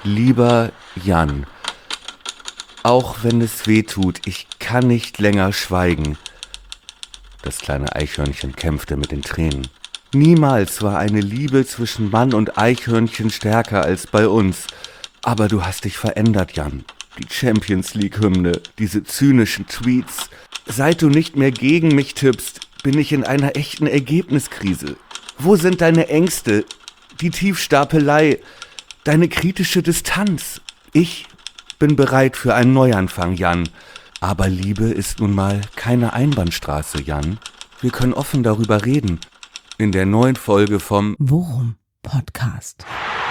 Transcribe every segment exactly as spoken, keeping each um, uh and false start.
Lieber Jan, auch wenn es weh tut, ich kann nicht länger schweigen. Das kleine Eichhörnchen kämpfte mit den Tränen. Niemals war eine Liebe zwischen Mann und Eichhörnchen stärker als bei uns. Aber du hast dich verändert, Jan. Die Champions League-Hymne, diese zynischen Tweets. Seit du nicht mehr gegen mich tippst, bin ich in einer echten Ergebniskrise. Wo sind deine Ängste, die Tiefstapelei, deine kritische Distanz? Ich bin bereit für einen Neuanfang, Jan. Aber Liebe ist nun mal keine Einbahnstraße, Jan. Wir können offen darüber reden. In der neuen Folge vom Worum Podcast.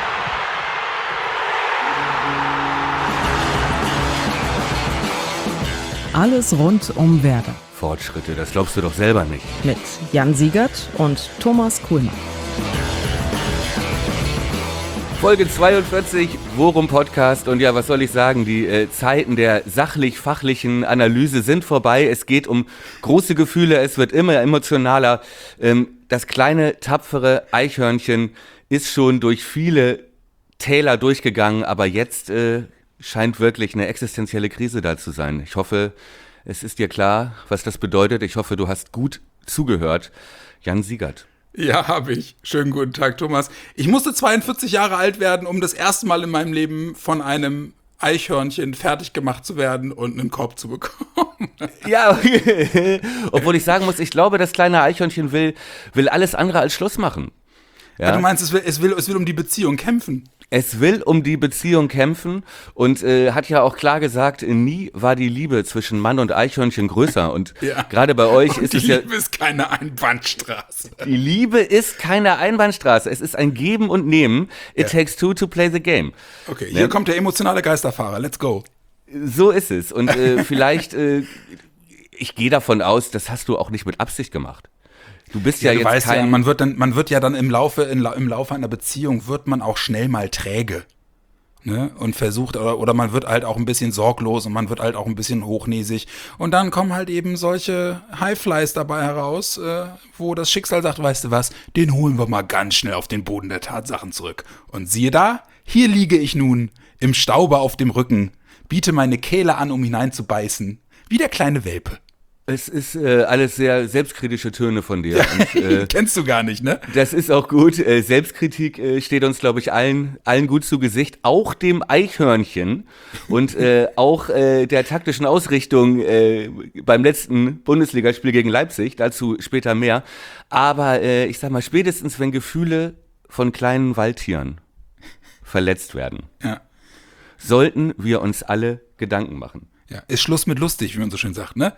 Alles rund um Werder. Fortschritte, das glaubst du doch selber nicht. Mit Jan Siegert und Thomas Kuhlmann. Folge zweiundvierzig, Worum Podcast. Und ja, was soll ich sagen, die äh, Zeiten der sachlich-fachlichen Analyse sind vorbei. Es geht um große Gefühle, es wird immer emotionaler. Ähm, das kleine, tapfere Eichhörnchen ist schon durch viele Täler durchgegangen, aber jetzt äh, scheint wirklich eine existenzielle Krise da zu sein. Ich hoffe, es ist dir klar, was das bedeutet. Ich hoffe, du hast gut zugehört. Jan Siegert. Ja, habe ich. Schönen guten Tag, Thomas. Ich musste zweiundvierzig Jahre alt werden, um das erste Mal in meinem Leben von einem Eichhörnchen fertig gemacht zu werden und einen Korb zu bekommen. Ja, okay. Obwohl ich sagen muss, ich glaube, das kleine Eichhörnchen will, will alles andere als Schluss machen. Ja? Ja, du meinst, es will, es will, es will um die Beziehung kämpfen? Es will um die Beziehung kämpfen und äh, hat ja auch klar gesagt, nie war die Liebe zwischen Mann und Eichhörnchen größer. Und ja. Gerade bei euch und ist die es ja... Die Liebe ist keine Einbahnstraße. Die Liebe ist keine Einbahnstraße. Es ist ein Geben und Nehmen. It ja. takes two to play the game. Okay, hier ja. kommt der emotionale Geisterfahrer. Let's go. So ist es. Und äh, vielleicht, äh, ich gehe davon aus, das hast du auch nicht mit Absicht gemacht. Du bist ja, ja du jetzt weißt kein... Ja, man wird dann, man wird ja dann im Laufe, in, im Laufe einer Beziehung wird man auch schnell mal träge, ne? Und versucht, oder, oder man wird halt auch ein bisschen sorglos und man wird halt auch ein bisschen hochnäsig. Und dann kommen halt eben solche Highflies dabei heraus, äh, wo das Schicksal sagt, weißt du was, den holen wir mal ganz schnell auf den Boden der Tatsachen zurück. Und siehe da, hier liege ich nun, im Staube auf dem Rücken, biete meine Kehle an, um hineinzubeißen, wie der kleine Welpe. Es ist äh, alles sehr selbstkritische Töne von dir. Und, äh, kennst du gar nicht, ne? Das ist auch gut. Äh, Selbstkritik äh, steht uns, glaube ich, allen, allen gut zu Gesicht. Auch dem Eichhörnchen und äh, auch äh, der taktischen Ausrichtung äh, beim letzten Bundesligaspiel gegen Leipzig. Dazu später mehr. Aber äh, ich sag mal, spätestens wenn Gefühle von kleinen Waldtieren verletzt werden, ja. sollten wir uns alle Gedanken machen. Ja, ist Schluss mit lustig, wie man so schön sagt, ne?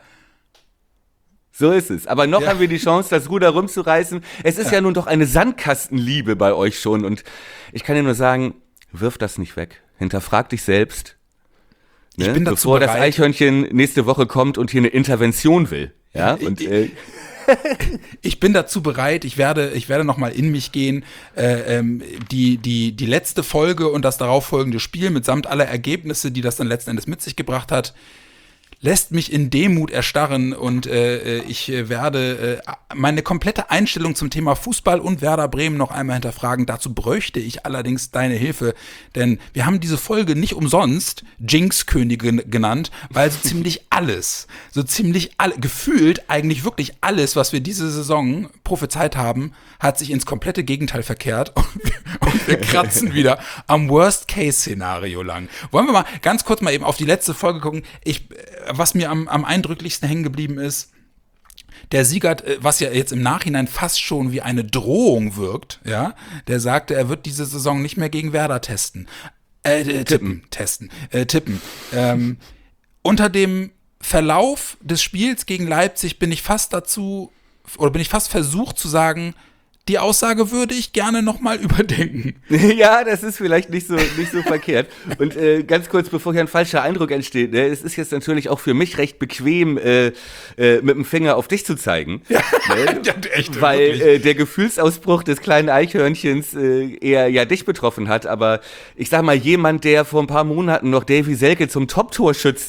So ist es. Aber noch ja. haben wir die Chance, das Ruder rumzureißen. Es ist ja. ja nun doch eine Sandkastenliebe bei euch schon. Und ich kann dir nur sagen, wirf das nicht weg. Hinterfrag dich selbst. Ne? Ich bin dazu Bevor bereit. das Eichhörnchen nächste Woche kommt und hier eine Intervention will. Ja, ja und... Ich, äh, ich bin dazu bereit, ich werde, ich werde nochmal in mich gehen, äh, ähm, die, die, die letzte Folge und das darauffolgende Spiel mitsamt aller Ergebnisse, die das dann letzten Endes mit sich gebracht hat, lässt mich in Demut erstarren und äh, ich werde äh, meine komplette Einstellung zum Thema Fußball und Werder Bremen noch einmal hinterfragen. Dazu bräuchte ich allerdings deine Hilfe, denn wir haben diese Folge nicht umsonst Jinx-Königin genannt, weil so ziemlich alles, so ziemlich alle, gefühlt eigentlich wirklich alles, was wir diese Saison prophezeit haben, hat sich ins komplette Gegenteil verkehrt und wir, und wir kratzen wieder am Worst-Case-Szenario lang. Wollen wir mal ganz kurz mal eben auf die letzte Folge gucken. Ich Was mir am, am eindrücklichsten hängen geblieben ist, der Siegert, was ja jetzt im Nachhinein fast schon wie eine Drohung wirkt, ja, der sagte, er wird diese Saison nicht mehr gegen Werder testen. Äh, äh tippen, testen, äh, tippen. Ähm, unter dem Verlauf des Spiels gegen Leipzig bin ich fast dazu, oder bin ich fast versucht zu sagen, die Aussage würde ich gerne nochmal überdenken. Ja, das ist vielleicht nicht so, nicht so verkehrt. Und äh, ganz kurz, bevor hier ein falscher Eindruck entsteht, ne, es ist jetzt natürlich auch für mich recht bequem, äh, äh, mit dem Finger auf dich zu zeigen. Ja, ne? Ja, echt, weil äh, der Gefühlsausbruch des kleinen Eichhörnchens äh, eher ja dich betroffen hat. Aber ich sag mal, jemand, der vor ein paar Monaten noch Davy Selke zum Top-Torschützen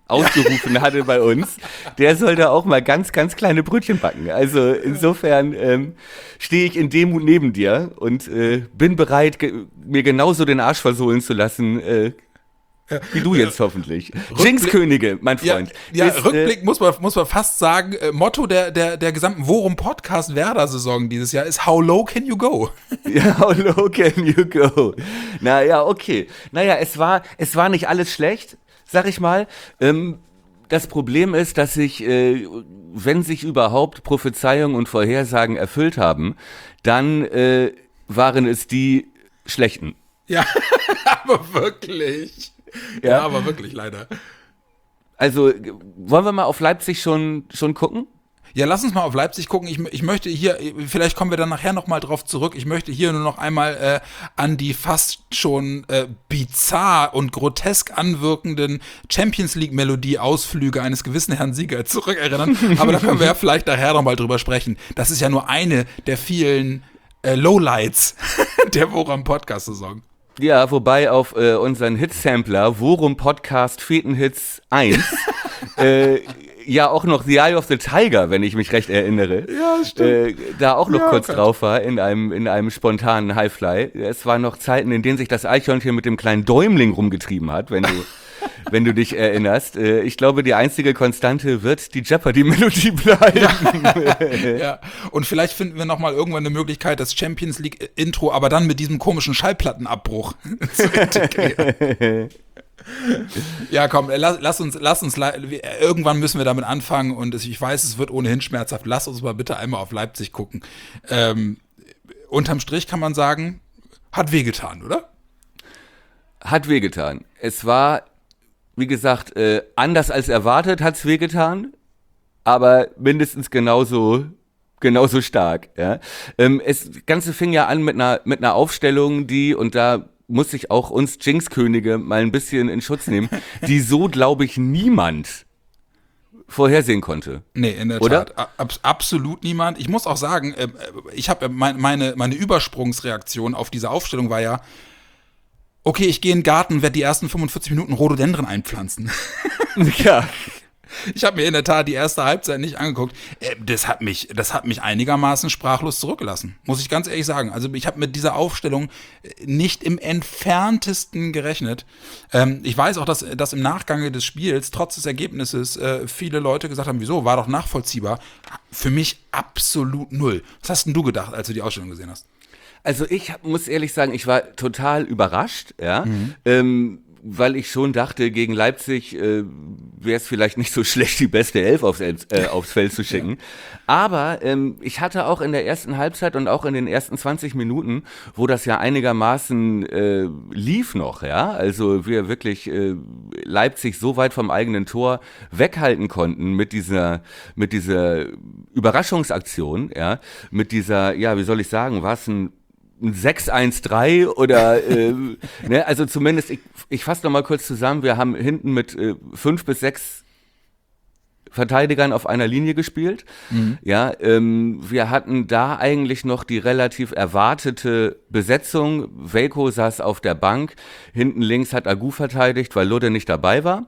ausgerufen hatte bei uns, der soll da auch mal ganz, ganz kleine Brötchen backen. Also insofern ähm, stehe ich in Demut neben dir und äh, bin bereit, ge- mir genauso den Arsch versohlen zu lassen, äh, wie du jetzt hoffentlich. Jinx-Könige, mein Freund. Ja, ja ist, Rückblick äh, muss man, muss man fast sagen, äh, Motto der, der, der gesamten Worum-Podcast-Werder-Saison dieses Jahr ist How low can you go? Ja, how low can you go? Naja, okay. Naja, es war, es war nicht alles schlecht, sag ich mal. Ähm, das Problem ist, dass sich, äh, wenn sich überhaupt Prophezeiungen und Vorhersagen erfüllt haben, dann äh, waren es die schlechten. Ja, aber wirklich. Ja, ja, aber wirklich, leider. Also, wollen wir mal auf Leipzig schon, schon gucken? Ja, lass uns mal auf Leipzig gucken. Ich, ich möchte hier, vielleicht kommen wir dann nachher nochmal drauf zurück, ich möchte hier nur noch einmal äh, an die fast schon äh, bizarr und grotesk anwirkenden Champions-League-Melodie-Ausflüge eines gewissen Herrn Sieger zurückerinnern. Aber da können wir ja vielleicht nachher nochmal drüber sprechen. Das ist ja nur eine der vielen äh, Lowlights der Worum-Podcast-Saison. Ja, wobei auf äh, unseren Hitsampler Worum Podcast Fetenhits eins äh, ja auch noch The Eye of the Tiger, wenn ich mich recht erinnere, ja, stimmt. Äh, da auch noch ja, kurz okay. drauf war in einem, in einem spontanen Highfly. Es waren noch Zeiten, in denen sich das Eichhörnchen mit dem kleinen Däumling rumgetrieben hat, wenn du wenn du dich erinnerst. Äh, ich glaube, die einzige Konstante wird die Jeopardy-Melodie bleiben. Ja. Ja, und vielleicht finden wir nochmal irgendwann eine Möglichkeit, das Champions League-Intro, aber dann mit diesem komischen Schallplattenabbruch zu integrieren. Ja, komm, lass, lass uns, lass uns, irgendwann müssen wir damit anfangen und ich weiß, es wird ohnehin schmerzhaft. Lass uns mal bitte einmal auf Leipzig gucken. Ähm, unterm Strich kann man sagen, hat wehgetan, oder? Hat wehgetan. Es war, wie gesagt, äh, anders als erwartet hat's wehgetan, aber mindestens genauso, genauso stark. Ja? Ähm, es, das Ganze fing ja an mit einer, mit einer Aufstellung, die, und da muss ich auch uns Jinx-Könige mal ein bisschen in Schutz nehmen, die so, glaube ich, niemand vorhersehen konnte. Nee, in der Oder? Tat. Ab, absolut niemand. Ich muss auch sagen, äh, ich habe mein, meine, meine Übersprungsreaktion auf diese Aufstellung war ja, okay, ich gehe in den Garten und werde die ersten fünfundvierzig Minuten Rhododendren einpflanzen. Ja. Ich habe mir in der Tat die erste Halbzeit nicht angeguckt. Das hat mich, das hat mich einigermaßen sprachlos zurückgelassen, muss ich ganz ehrlich sagen. Also ich habe mit dieser Aufstellung nicht im entferntesten gerechnet. Ähm, ich weiß auch, dass, dass im Nachgang des Spiels, trotz des Ergebnisses, äh, viele Leute gesagt haben, wieso, war doch nachvollziehbar. Für mich absolut null. Was hast denn du gedacht, als du die Ausstellung gesehen hast? Also ich hab, muss ehrlich sagen, ich war total überrascht, ja, Mhm. ähm, weil ich schon dachte, gegen Leipzig äh, wäre es vielleicht nicht so schlecht, die beste Elf aufs, äh, aufs Feld zu schicken. Ja. Aber ähm, ich hatte auch in der ersten Halbzeit und auch in den ersten zwanzig Minuten, wo das ja einigermaßen äh, lief noch, ja, also wir wirklich äh, Leipzig so weit vom eigenen Tor weghalten konnten mit dieser, mit dieser Überraschungsaktion, ja, mit dieser, ja, wie soll ich sagen, war es ein ein sechs eins drei oder, äh, ne, also zumindest, ich, ich fasse noch mal kurz zusammen, wir haben hinten mit äh, fünf bis sechs Verteidigern auf einer Linie gespielt, mhm. ja, ähm, wir hatten da eigentlich noch die relativ erwartete Besetzung, Veljko saß auf der Bank, hinten links hat Agu verteidigt, weil Ludde nicht dabei war.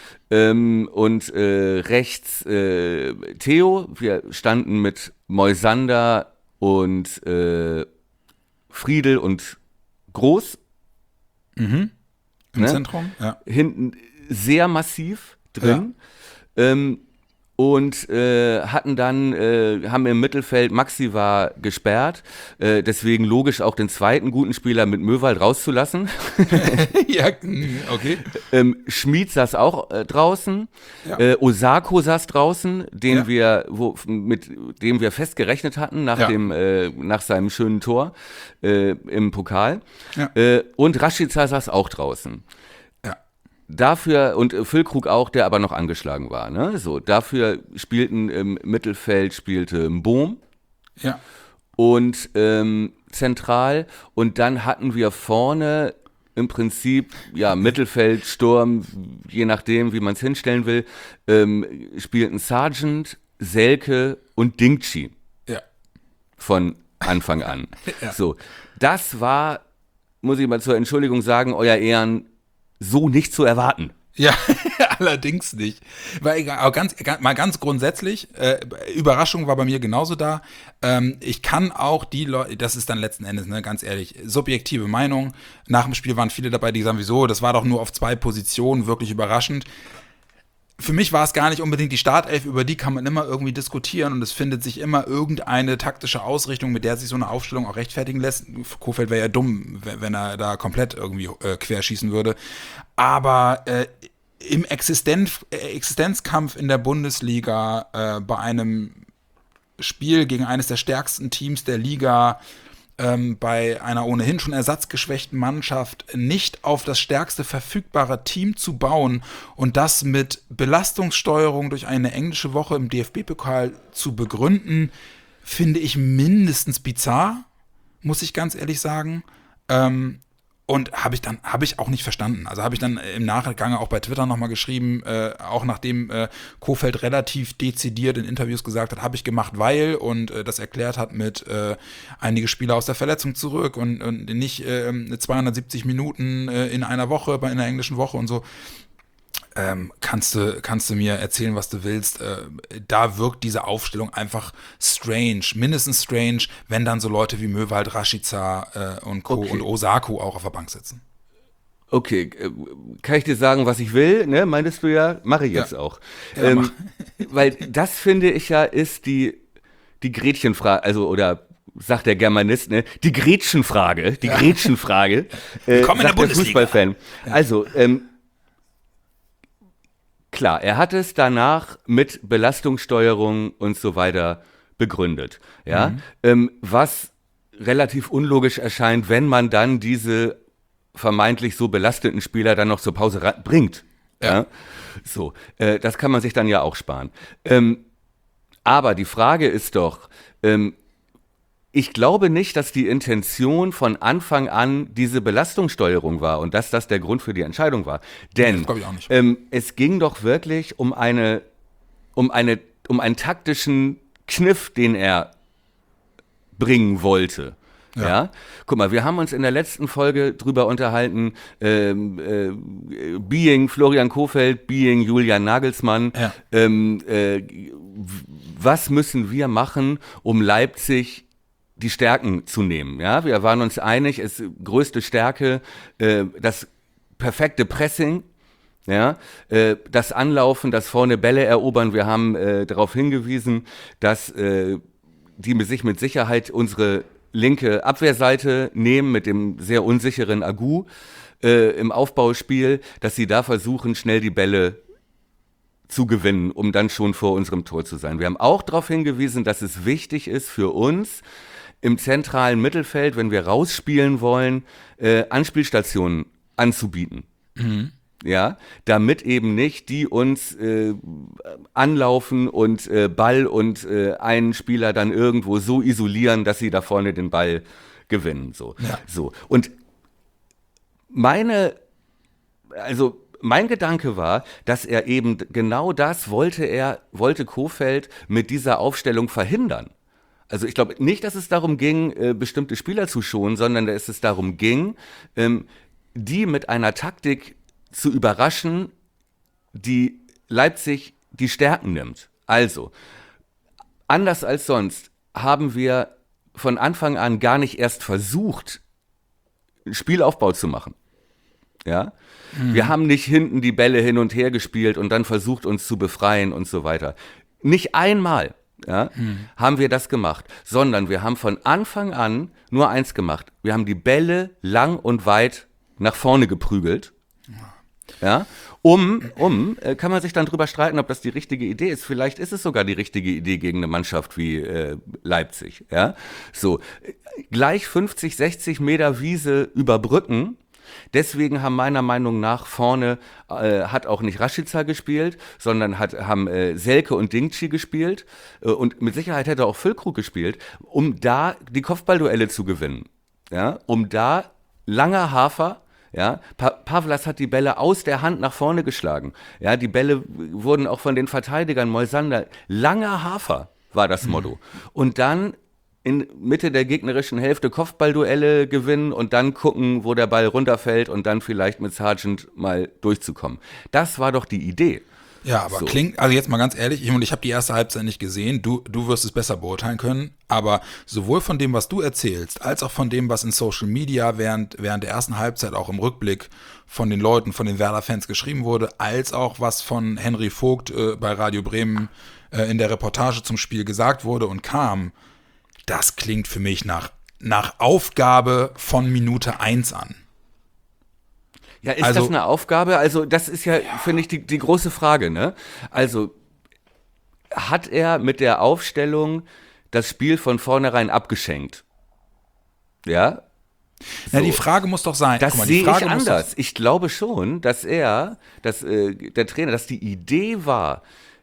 Ähm, und äh, rechts äh, Theo, wir standen mit Moisander und äh, Friedel und Groß. Mhm. Im ne? Zentrum, ja. Hinten sehr massiv drin. Ja. Ähm, und äh, hatten dann, äh, haben im Mittelfeld, Maxi war gesperrt, äh, deswegen logisch auch den zweiten guten Spieler mit Möwald rauszulassen. Ja, okay. Ähm, Schmid saß auch äh, draußen, Ja. äh, Osako saß draußen, den Ja. wir, wo, mit dem wir fest gerechnet hatten nach Ja. dem, äh, nach seinem schönen Tor äh, im Pokal. Ja. Äh, und Rashica saß auch draußen. Ja. Dafür, und äh, Füllkrug auch, der aber noch angeschlagen war, ne? So, dafür spielten im Mittelfeld spielte Bohm Ja. und ähm, zentral, und dann hatten wir vorne im Prinzip, ja, Mittelfeld, Sturm, je nachdem, wie man es hinstellen will, ähm, spielten Sargent, Selke und Dingchi Ja. von Anfang an. Ja. So, das war, muss ich mal zur Entschuldigung sagen, euer Ehren, so nicht zu erwarten. Ja, allerdings nicht. Weil, aber ganz, ganz, mal ganz grundsätzlich, äh, Überraschung war bei mir genauso da. Ähm, ich kann auch die Leute, das ist dann letzten Endes, ne, ganz ehrlich, subjektive Meinung. Nach dem Spiel waren viele dabei, die sagen, wieso, das war doch nur auf zwei Positionen, wirklich überraschend. Für mich war es gar nicht unbedingt die Startelf, über die kann man immer irgendwie diskutieren und es findet sich immer irgendeine taktische Ausrichtung, mit der sich so eine Aufstellung auch rechtfertigen lässt. Kohfeldt wäre ja dumm, wenn er da komplett irgendwie äh, querschießen würde. Aber äh, im Existenz, äh, Existenzkampf in der Bundesliga, äh, bei einem Spiel gegen eines der stärksten Teams der Liga, ähm, bei einer ohnehin schon ersatzgeschwächten Mannschaft nicht auf das stärkste verfügbare Team zu bauen und das mit Belastungssteuerung durch eine englische Woche im D F B-Pokal zu begründen, finde ich mindestens bizarr, muss ich ganz ehrlich sagen. Ähm, Und habe ich dann, habe ich auch nicht verstanden. Also habe ich dann im Nachgang auch bei Twitter nochmal geschrieben, äh, auch nachdem äh, Kohfeldt relativ dezidiert in Interviews gesagt hat, habe ich gemacht, weil und äh, das erklärt hat mit äh, einige Spieler aus der Verletzung zurück und, und nicht äh, zweihundertsiebzig Minuten äh, in einer Woche, bei einer englischen Woche und so. Ähm, kannst du, kannst du mir erzählen, was du willst. Äh, da wirkt diese Aufstellung einfach strange, mindestens strange, wenn dann so Leute wie Möwald, Rashica äh, und Co. Okay. und Osaku auch auf der Bank sitzen. Okay, äh, kann ich dir sagen, was ich will, ne? Meintest du ja, mache ich jetzt Ja. auch. Ja, ähm, mach. weil das, finde ich ja, ist die, die Gretchenfrage, also, oder sagt der Germanist, ne? Die Gretchenfrage, die Ja. Gretchenfrage, äh, Willkommen in der sagt der Bundesliga. Fußballfan. Also, ähm, klar, er hat es danach mit Belastungssteuerung und so weiter begründet, ja, Mhm. ähm, was relativ unlogisch erscheint, wenn man dann diese vermeintlich so belasteten Spieler dann noch zur Pause ra- bringt, ja, Ja. so, äh, das kann man sich dann ja auch sparen. Ähm, aber die Frage ist doch, ähm, ich glaube nicht, dass die Intention von Anfang an diese Belastungssteuerung war und dass das der Grund für die Entscheidung war. Denn das glaub ich auch nicht. ähm, es ging doch wirklich um eine, um eine, um einen taktischen Kniff, den er bringen wollte. Ja. Ja. Guck mal, wir haben uns in der letzten Folge drüber unterhalten, ähm, äh, Being Florian Kohfeldt, Being Julian Nagelsmann. Ja. Ähm, äh, was müssen wir machen, um Leipzig die Stärken zu nehmen? Ja, wir waren uns einig, es größte Stärke, äh, das perfekte Pressing. Ja, äh, das Anlaufen, das vorne Bälle erobern. Wir haben äh, darauf hingewiesen, dass äh, die sich mit Sicherheit unsere linke Abwehrseite nehmen mit dem sehr unsicheren Agu äh, im Aufbauspiel, dass sie da versuchen, schnell die Bälle zu gewinnen, um dann schon vor unserem Tor zu sein. Wir haben auch darauf hingewiesen, dass es wichtig ist für uns im zentralen Mittelfeld, wenn wir rausspielen wollen, äh, Anspielstationen anzubieten. Mhm. Ja, damit eben nicht die uns äh, anlaufen und äh, Ball und äh, einen Spieler dann irgendwo so isolieren, dass sie da vorne den Ball gewinnen. So, Ja. so. Und meine, also mein Gedanke war, dass er eben genau das wollte er, wollte Kohfeldt mit dieser Aufstellung verhindern. Also ich glaube nicht, dass es darum ging, äh, bestimmte Spieler zu schonen, sondern dass es darum ging, ähm, die mit einer Taktik zu überraschen, die Leipzig die Stärken nimmt. Also, anders als sonst haben wir von Anfang an gar nicht erst versucht, Spielaufbau zu machen. Ja? Mhm. Wir haben nicht hinten die Bälle hin und her gespielt und dann versucht, uns zu befreien und so weiter. Nicht einmal, ja, mhm. haben wir das gemacht, sondern wir haben von Anfang an nur eins gemacht. Wir haben die Bälle lang und weit nach vorne geprügelt. Ja, um, um, äh, kann man sich dann drüber streiten, ob das die richtige Idee ist. Vielleicht ist es sogar die richtige Idee gegen eine Mannschaft wie äh, Leipzig. Ja, so, gleich fünfzig, sechzig Meter Wiese überbrücken. Deswegen haben meiner Meinung nach vorne, äh, hat auch nicht Rashica gespielt, sondern hat, haben äh, Selke und Dingchi gespielt. Äh, und mit Sicherheit hätte auch Füllkrug gespielt, um da die Kopfballduelle zu gewinnen. Ja, um da langer Hafer. Ja, pa- Pavlas hat die Bälle aus der Hand nach vorne geschlagen. Ja, die Bälle wurden auch von den Verteidigern, Moisander, langer Hafer war das Motto. Mhm. Und dann in Mitte der gegnerischen Hälfte Kopfballduelle gewinnen und dann gucken, wo der Ball runterfällt und dann vielleicht mit Sargent mal durchzukommen. Das war doch die Idee. Ja, aber so. klingt, also jetzt mal ganz ehrlich, ich, und ich habe die erste Halbzeit nicht gesehen, du, du wirst es besser beurteilen können, aber sowohl von dem, was du erzählst, als auch von dem, was in Social Media während, während der ersten Halbzeit auch im Rückblick von den Leuten, von den Werder-Fans geschrieben wurde, als auch was von Henry Vogt äh, bei Radio Bremen äh, in der Reportage zum Spiel gesagt wurde und kam, das klingt für mich nach, nach Aufgabe von Minute eins an. Ja, ist Also- das eine Aufgabe? Also das ist ja, finde ich, die, die große Frage, ne? Also hat er mit der Aufstellung das Spiel von vornherein abgeschenkt? Ja? Ja, So. die Frage muss doch sein. Das guck mal, die sehe ich Frage muss doch- anders. Ich glaube schon, dass er, dass äh, der Trainer, dass die Idee war,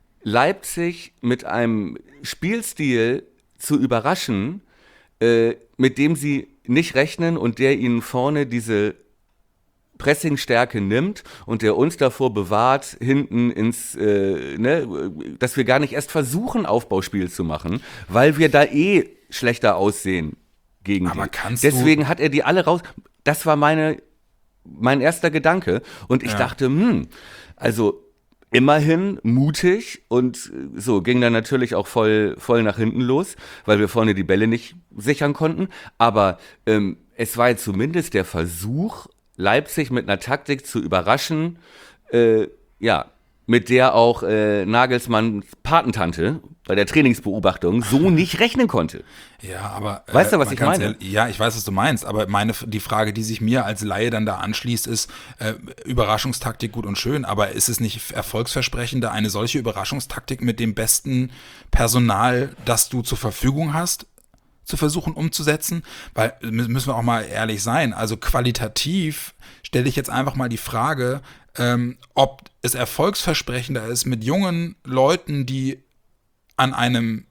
Leipzig mit einem Spielstil zu überraschen, äh, mit dem sie nicht rechnen und der ihnen vorne diese Pressingstärke nimmt und der uns davor bewahrt, hinten ins, äh, ne, dass wir gar nicht erst versuchen, Aufbauspiel zu machen, weil wir da eh schlechter aussehen gegen Aber die. kannst du- Deswegen hat er die alle raus. Das war meine, mein erster Gedanke. Und ich Ja. dachte, hm, also immerhin mutig und so ging dann natürlich auch voll, voll nach hinten los, weil wir vorne die Bälle nicht sichern konnten. Aber ähm, es war jetzt zumindest der Versuch, Leipzig mit einer Taktik zu überraschen, äh, ja, mit der auch äh, Nagelsmanns Patentante bei der Trainingsbeobachtung so nicht rechnen konnte. Ja, aber äh, Weißt du, was mal ich ganz meine? ehrlich- Ja, ich weiß, was du meinst, aber meine die Frage, die sich mir als Laie dann da anschließt, ist äh, Überraschungstaktik gut und schön, aber ist es nicht erfolgsversprechender, eine solche Überraschungstaktik mit dem besten Personal, das du zur Verfügung hast, zu versuchen umzusetzen? Weil, mü- müssen wir auch mal ehrlich sein, also qualitativ stelle ich jetzt einfach mal die Frage, ähm, ob es erfolgsversprechender ist, mit jungen Leuten, die an einem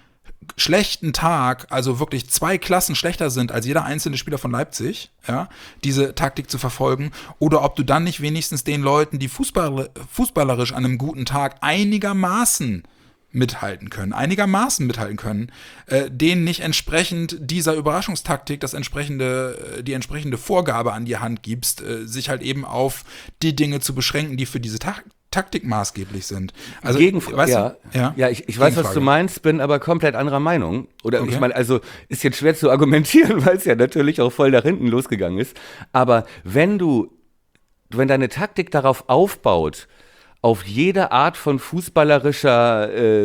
schlechten Tag, also wirklich zwei Klassen schlechter sind als jeder einzelne Spieler von Leipzig, ja, diese Taktik zu verfolgen, oder ob du dann nicht wenigstens den Leuten, die Fußball, fußballerisch an einem guten Tag einigermaßen mithalten können, einigermaßen mithalten können, äh, denen nicht entsprechend dieser Überraschungstaktik das entsprechende, äh, die entsprechende Vorgabe an die Hand gibst, äh, sich halt eben auf die Dinge zu beschränken, die für diese Ta- Taktik maßgeblich sind. Also, Gegenf- weißt ja, du? Ja, ja ich, ich weiß, was Gegenfrage. du meinst, bin aber komplett anderer Meinung. Oder Okay. ich meine, also ist jetzt schwer zu argumentieren, weil es ja natürlich auch voll nach hinten losgegangen ist. Aber wenn du, wenn deine Taktik darauf aufbaut, auf jede Art von fußballerischer äh,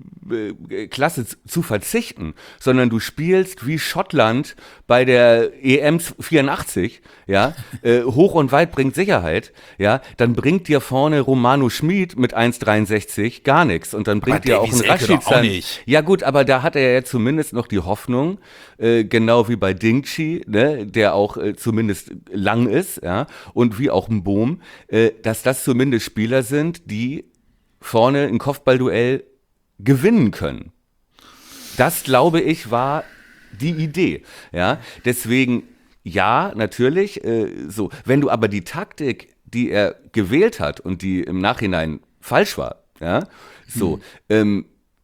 äh, Klasse z- zu verzichten, sondern du spielst wie Schottland bei der E M vierundachtzig, ja, äh, hoch und weit bringt Sicherheit, ja, dann bringt dir vorne Romano Schmid mit eins Komma dreiundsechzig gar nichts und dann bringt Aber dir auch Davy ein Selke doch auch Rashica. nicht. Ja gut, aber da hat er ja zumindest noch die Hoffnung, äh, genau wie bei Dingchi, ne, der auch äh, zumindest lang ist, ja, und wie auch ein Bohm, äh, dass das zumindest Spieler sind, die vorne ein Kopfballduell gewinnen können. Das, glaube ich, war die Idee. Ja, deswegen, ja, natürlich, äh, so. Wenn du aber die Taktik, die er gewählt hat und die im Nachhinein falsch war, ja, so, Hm. ähm,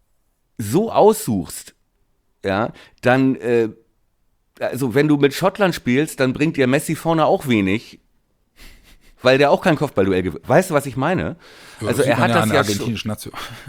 so aussuchst, ja, dann, äh, also wenn du mit Schottland spielst, dann bringt dir Messi vorne auch wenig, weil der auch kein Kopfballduell gewinnt. Weißt du, was ich meine? Ja, Also sieht er man hat ja das an der ja schon, argentinischen Nation.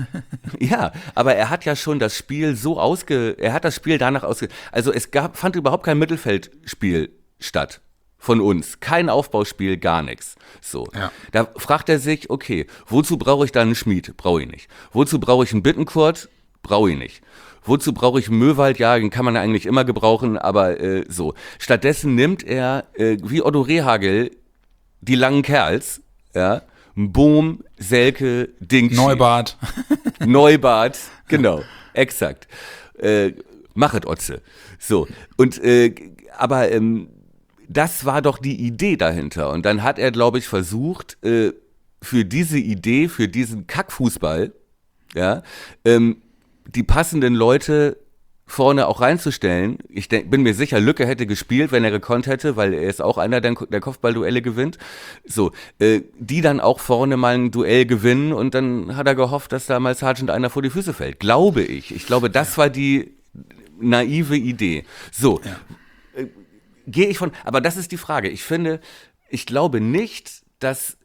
ja, aber er hat ja schon das Spiel so ausge, er hat das Spiel danach ausge, also es gab, fand überhaupt kein Mittelfeldspiel statt von uns, kein Aufbauspiel, gar nichts. So, Ja. da fragt er sich, okay, wozu brauche ich dann einen Schmied? Brauche ich nicht. Wozu brauche ich einen Bittenkurt? Brauche ich nicht. Wozu brauche ich einen Möwald? Ja, den kann man ja eigentlich immer gebrauchen, aber äh, so. Stattdessen nimmt er, äh, wie Otto Rehagel, die langen Kerls, ja, Bohm, Selke, Dingshi. Neubart. Neubart, genau, exakt. Äh, machet Otze. So, und, äh, aber ähm, das war doch die Idee dahinter. Und dann hat er, glaube ich, versucht, äh, für diese Idee, für diesen Kackfußball, ja, ähm, die passenden Leute vorne auch reinzustellen. Ich denk, bin mir sicher, Lücke hätte gespielt, wenn er gekonnt hätte, weil er ist auch einer, der, der Kopfballduelle gewinnt. So, äh, die dann auch vorne mal ein Duell gewinnen und dann hat er gehofft, dass da mal Sargent einer vor die Füße fällt. Glaube ich. Ich glaube, das war die naive Idee. So, Ja. äh, gehe ich von, aber das ist die Frage. Ich finde, ich glaube nicht, dass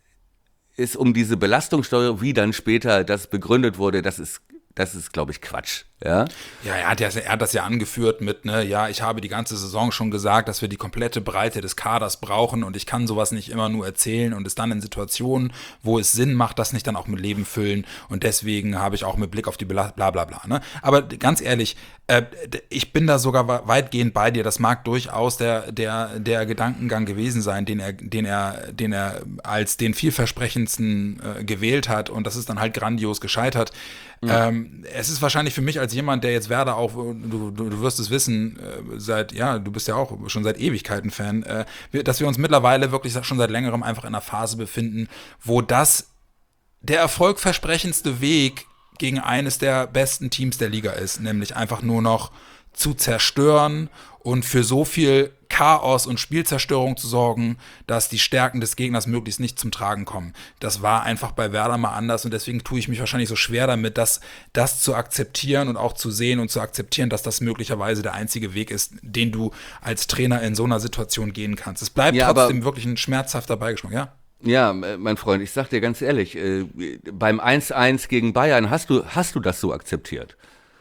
es um diese Belastungssteuerung, wie dann später das begründet wurde, das ist, das ist, glaube ich, Quatsch. Ja? Ja, er hat, ja, er hat das ja angeführt mit, ne, ja, ich habe die ganze Saison schon gesagt, dass wir die komplette Breite des Kaders brauchen und ich kann sowas nicht immer nur erzählen und es dann in Situationen, wo es Sinn macht, das nicht dann auch mit Leben füllen und deswegen habe ich auch mit Blick auf die bla bla bla. bla ne? Aber ganz ehrlich, äh, ich bin da sogar weitgehend bei dir, das mag durchaus der, der, der Gedankengang gewesen sein, den er, den er, den er als den vielversprechendsten äh, gewählt hat und das ist dann halt grandios gescheitert. Ja. Ähm, es ist wahrscheinlich für mich als jemand, der jetzt Werder auch, du, du, du wirst es wissen, äh, seit, ja, du bist ja auch schon seit Ewigkeiten Fan, äh, wir, dass wir uns mittlerweile wirklich schon seit längerem einfach in einer Phase befinden, wo das der erfolgversprechendste Weg gegen eines der besten Teams der Liga ist, nämlich einfach nur noch zu zerstören und für so viel Chaos und Spielzerstörung zu sorgen, dass die Stärken des Gegners möglichst nicht zum Tragen kommen. Das war einfach bei Werder mal anders und deswegen tue ich mich wahrscheinlich so schwer damit, das, das zu akzeptieren und auch zu sehen und zu akzeptieren, dass das möglicherweise der einzige Weg ist, den du als Trainer in so einer Situation gehen kannst. Es bleibt ja, trotzdem wirklich ein schmerzhafter Beigeschmack, ja? Ja, mein Freund, ich sag dir ganz ehrlich, äh, beim eins eins gegen Bayern hast du, hast du das so akzeptiert.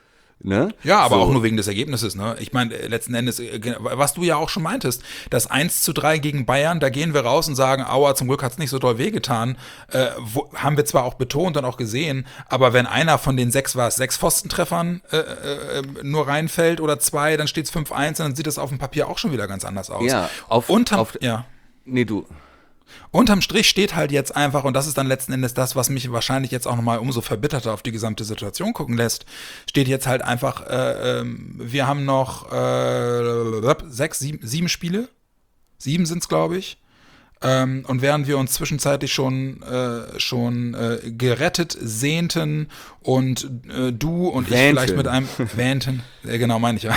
Ne? Ja, aber so. auch nur wegen des Ergebnisses. Ne? Ich meine, letzten Endes, was du ja auch schon meintest, das eins zu drei gegen Bayern, da gehen wir raus und sagen, aua, zum Glück hat's nicht so doll wehgetan. Äh, wo, haben wir zwar auch betont und auch gesehen, aber wenn einer von den sechs, war es, sechs Pfostentreffern äh, äh, nur reinfällt oder zwei, dann steht's fünf eins und dann sieht das auf dem Papier auch schon wieder ganz anders aus. Ja, auf, Unterm, auf ja. Nee, du. Unterm Strich steht halt jetzt einfach, und das ist dann letzten Endes das, was mich wahrscheinlich jetzt auch nochmal umso verbitterter auf die gesamte Situation gucken lässt, steht jetzt halt einfach, äh, ähm, wir haben noch äh, sechs, sieben, sieben Spiele, sieben sind's, glaube ich, ähm, und während wir uns zwischenzeitlich schon, äh, schon äh, gerettet sehnten und äh, du und Wähnten. ich vielleicht mit einem, wähnten, äh, genau meine ich ja,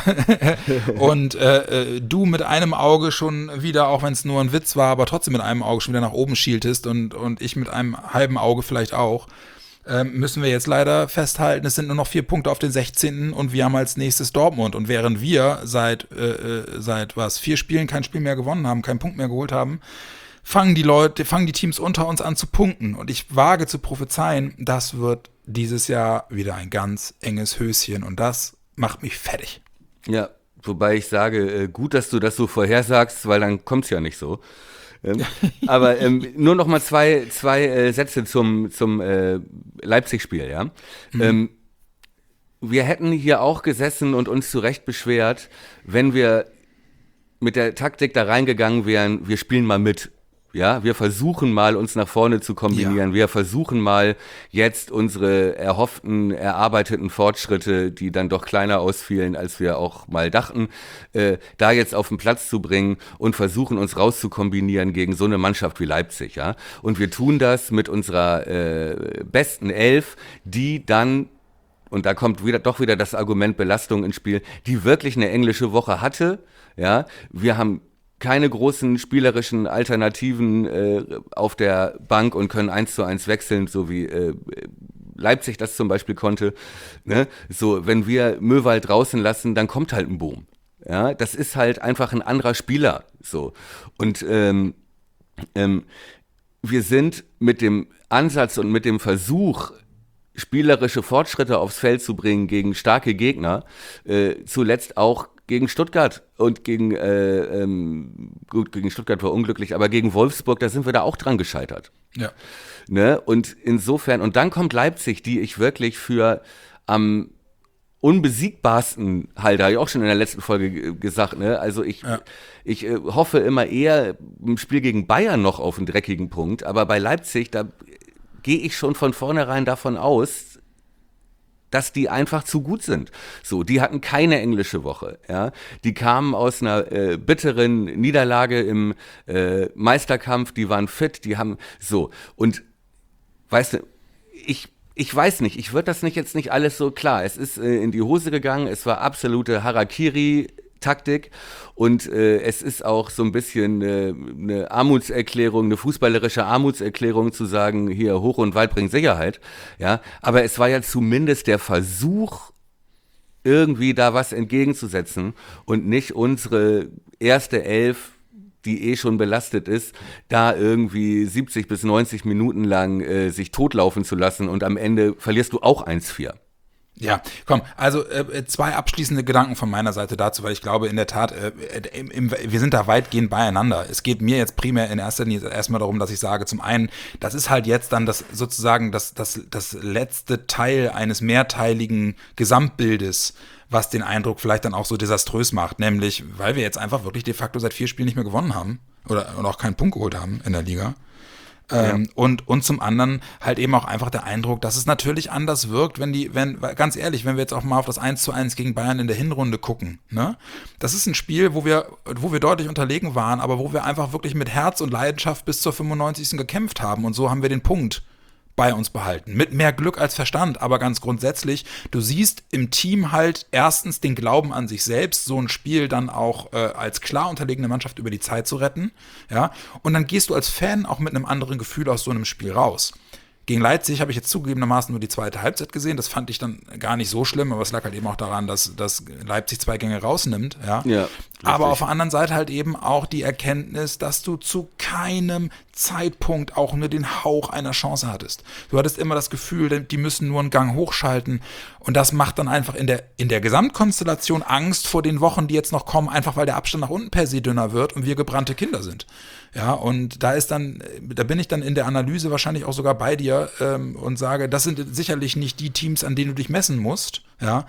und äh, äh, du mit einem Auge schon wieder, auch wenn es nur ein Witz war, aber trotzdem mit einem Auge schon wieder nach oben schieltest und, und ich mit einem halben Auge vielleicht auch, ähm, müssen wir jetzt leider festhalten, es sind nur noch vier Punkte auf den sechzehnten und wir haben als nächstes Dortmund und während wir seit, äh, seit was, vier Spielen kein Spiel mehr gewonnen haben, keinen Punkt mehr geholt haben, fangen die Leute, fangen die Teams unter uns an zu punkten. Und ich wage zu prophezeien, das wird dieses Jahr wieder ein ganz enges Höschen. Und das macht mich fertig. Ja, wobei ich sage, äh, gut, dass du das so vorhersagst, weil dann kommt's ja nicht so. Ähm, aber ähm, nur noch mal zwei, zwei äh, Sätze zum, zum äh, Leipzig-Spiel, ja. Mhm. Ähm, wir hätten hier auch gesessen und uns zu Recht beschwert, wenn wir mit der Taktik da reingegangen wären, wir spielen mal mit. Ja, wir versuchen mal, uns nach vorne zu kombinieren. Ja. Wir versuchen mal, jetzt unsere erhofften, erarbeiteten Fortschritte, die dann doch kleiner ausfielen, als wir auch mal dachten, äh, da jetzt auf den Platz zu bringen und versuchen, uns rauszukombinieren gegen so eine Mannschaft wie Leipzig. Ja, und wir tun das mit unserer äh, besten Elf, die dann, und da kommt wieder doch wieder das Argument Belastung ins Spiel, die wirklich eine englische Woche hatte. Ja, wir haben keine großen spielerischen Alternativen äh, auf der Bank und können eins zu eins wechseln, so wie äh, Leipzig das zum Beispiel konnte. Ne? So, wenn wir Möwald draußen lassen, dann kommt halt ein Boom. Ja, das ist halt einfach ein anderer Spieler. So. Und ähm, ähm, wir sind mit dem Ansatz und mit dem Versuch, spielerische Fortschritte aufs Feld zu bringen gegen starke Gegner, äh, zuletzt auch gegen Stuttgart und gegen, äh, ähm, gut, gegen Stuttgart war unglücklich, aber gegen Wolfsburg, da sind wir da auch dran gescheitert. Ja. Ne? Und insofern, und dann kommt Leipzig, die ich wirklich für am unbesiegbarsten halte, habe ich auch schon in der letzten Folge g- gesagt, ne? Also ich, ja. ich äh, hoffe immer eher im Spiel gegen Bayern noch auf einen dreckigen Punkt, aber bei Leipzig, da gehe ich schon von vornherein davon aus, dass die einfach zu gut sind. So, die hatten keine englische Woche, ja. Die kamen aus einer äh, bitteren Niederlage im äh, Meisterkampf, die waren fit, die haben so. Und weißt du, ich ich weiß nicht, ich würde das nicht jetzt nicht alles so klar. Es ist äh, in die Hose gegangen, es war absolute Harakiri Taktik und äh, es ist auch so ein bisschen äh, eine Armutserklärung, eine fußballerische Armutserklärung zu sagen, hier hoch und weit bringt Sicherheit, ja, aber es war ja zumindest der Versuch, irgendwie da was entgegenzusetzen und nicht unsere erste Elf, die eh schon belastet ist, da irgendwie siebzig bis neunzig Minuten lang äh, sich totlaufen zu lassen und am Ende verlierst du auch eins vier. Ja, komm, also äh, zwei abschließende Gedanken von meiner Seite dazu, weil ich glaube in der Tat, äh, im, im, wir sind da weitgehend beieinander. Es geht mir jetzt primär in erster Linie erstmal darum, dass ich sage, zum einen, das ist halt jetzt dann das sozusagen das, das, das letzte Teil eines mehrteiligen Gesamtbildes, was den Eindruck vielleicht dann auch so desaströs macht, nämlich, weil wir jetzt einfach wirklich de facto seit vier Spielen nicht mehr gewonnen haben oder, oder auch keinen Punkt geholt haben in der Liga. Ähm, ja. und, und zum anderen halt eben auch einfach der Eindruck, dass es natürlich anders wirkt, wenn die, wenn, ganz ehrlich, wenn wir jetzt auch mal auf das eins zu eins gegen Bayern in der Hinrunde gucken, ne? Das ist ein Spiel, wo wir, wo wir deutlich unterlegen waren, aber wo wir einfach wirklich mit Herz und Leidenschaft bis zur fünfundneunzigsten gekämpft haben und so haben wir den Punkt bei uns behalten. Mit mehr Glück als Verstand, aber ganz grundsätzlich, du siehst im Team halt erstens den Glauben an sich selbst, so ein Spiel dann auch äh, als klar unterlegene Mannschaft über die Zeit zu retten, ja, und dann gehst du als Fan auch mit einem anderen Gefühl aus so einem Spiel raus. Gegen Leipzig habe ich jetzt zugegebenermaßen nur die zweite Halbzeit gesehen. Das fand ich dann gar nicht so schlimm, aber es lag halt eben auch daran, dass, dass Leipzig zwei Gänge rausnimmt. Ja. Ja, aber auf der anderen Seite halt eben auch die Erkenntnis, dass du zu keinem Zeitpunkt auch nur den Hauch einer Chance hattest. Du hattest immer das Gefühl, die müssen nur einen Gang hochschalten. Und das macht dann einfach in der, in der Gesamtkonstellation Angst vor den Wochen, die jetzt noch kommen, einfach weil der Abstand nach unten per se dünner wird und wir gebrannte Kinder sind. Ja, und da ist dann, da bin ich dann in der Analyse wahrscheinlich auch sogar bei dir ähm, und sage, das sind sicherlich nicht die Teams, an denen du dich messen musst, ja.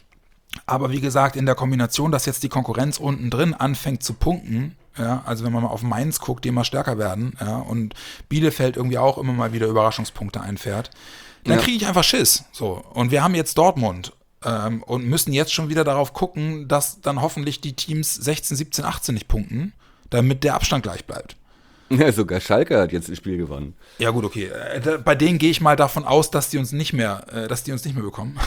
Aber wie gesagt, in der Kombination, dass jetzt die Konkurrenz unten drin anfängt zu punkten, ja, also wenn man mal auf Mainz guckt, die immer stärker werden, ja, und Bielefeld irgendwie auch immer mal wieder Überraschungspunkte einfährt, dann ja. kriege ich einfach Schiss. So. Und wir haben jetzt Dortmund ähm, und müssen jetzt schon wieder darauf gucken, dass dann hoffentlich die Teams sechzehn, siebzehn, achtzehn nicht punkten, damit der Abstand gleich bleibt. Ja, sogar Schalke hat jetzt das Spiel gewonnen. Ja gut, okay. Äh, bei denen gehe ich mal davon aus, dass die uns nicht mehr, äh, dass die uns nicht mehr bekommen.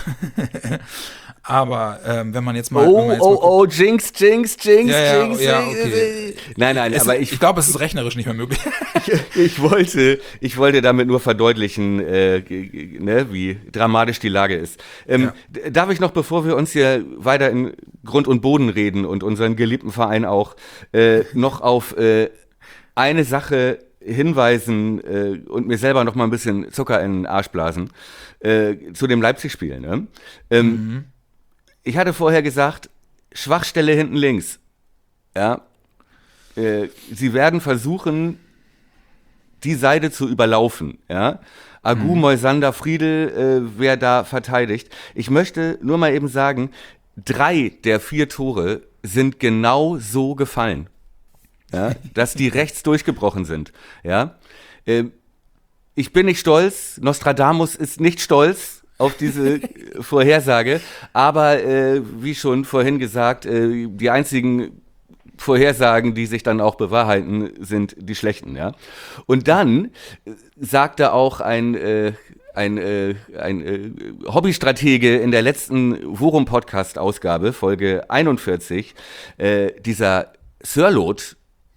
Aber ähm, wenn man jetzt mal, oh, wenn man jetzt oh, mal guckt, oh, Jinx, Jinx, Jinx, ja, ja, Jinx. ja, okay. Nein, nein, es aber ist, ich, ich glaube, es ist rechnerisch nicht mehr möglich. ich, ich wollte, ich wollte damit nur verdeutlichen, äh, ne, wie dramatisch die Lage ist. Ähm, Ja. Darf ich noch, bevor wir uns hier weiter in Grund und Boden reden und unseren geliebten Verein auch, äh, noch auf äh, eine Sache hinweisen äh, und mir selber noch mal ein bisschen Zucker in den Arsch blasen äh, zu dem Leipzig-Spiel. Ne? Ähm, mhm. Ich hatte vorher gesagt, Schwachstelle hinten links. Ja, äh, sie werden versuchen, die Seite zu überlaufen. Ja, Agu, mhm. Moisander, Friedel, äh, wer da verteidigt. Ich möchte nur mal eben sagen, drei der vier Tore sind genau so gefallen. Ja, dass die rechts durchgebrochen sind. Ja, äh, ich bin nicht stolz, Nostradamus ist nicht stolz auf diese Vorhersage, aber äh, wie schon vorhin gesagt, äh, die einzigen Vorhersagen, die sich dann auch bewahrheiten, sind die schlechten. Ja, und dann äh, sagte auch ein äh, ein, äh, ein äh, Hobbystratege in der letzten Worum-Podcast-Ausgabe, Folge einundvierzig, äh, dieser Sörloth,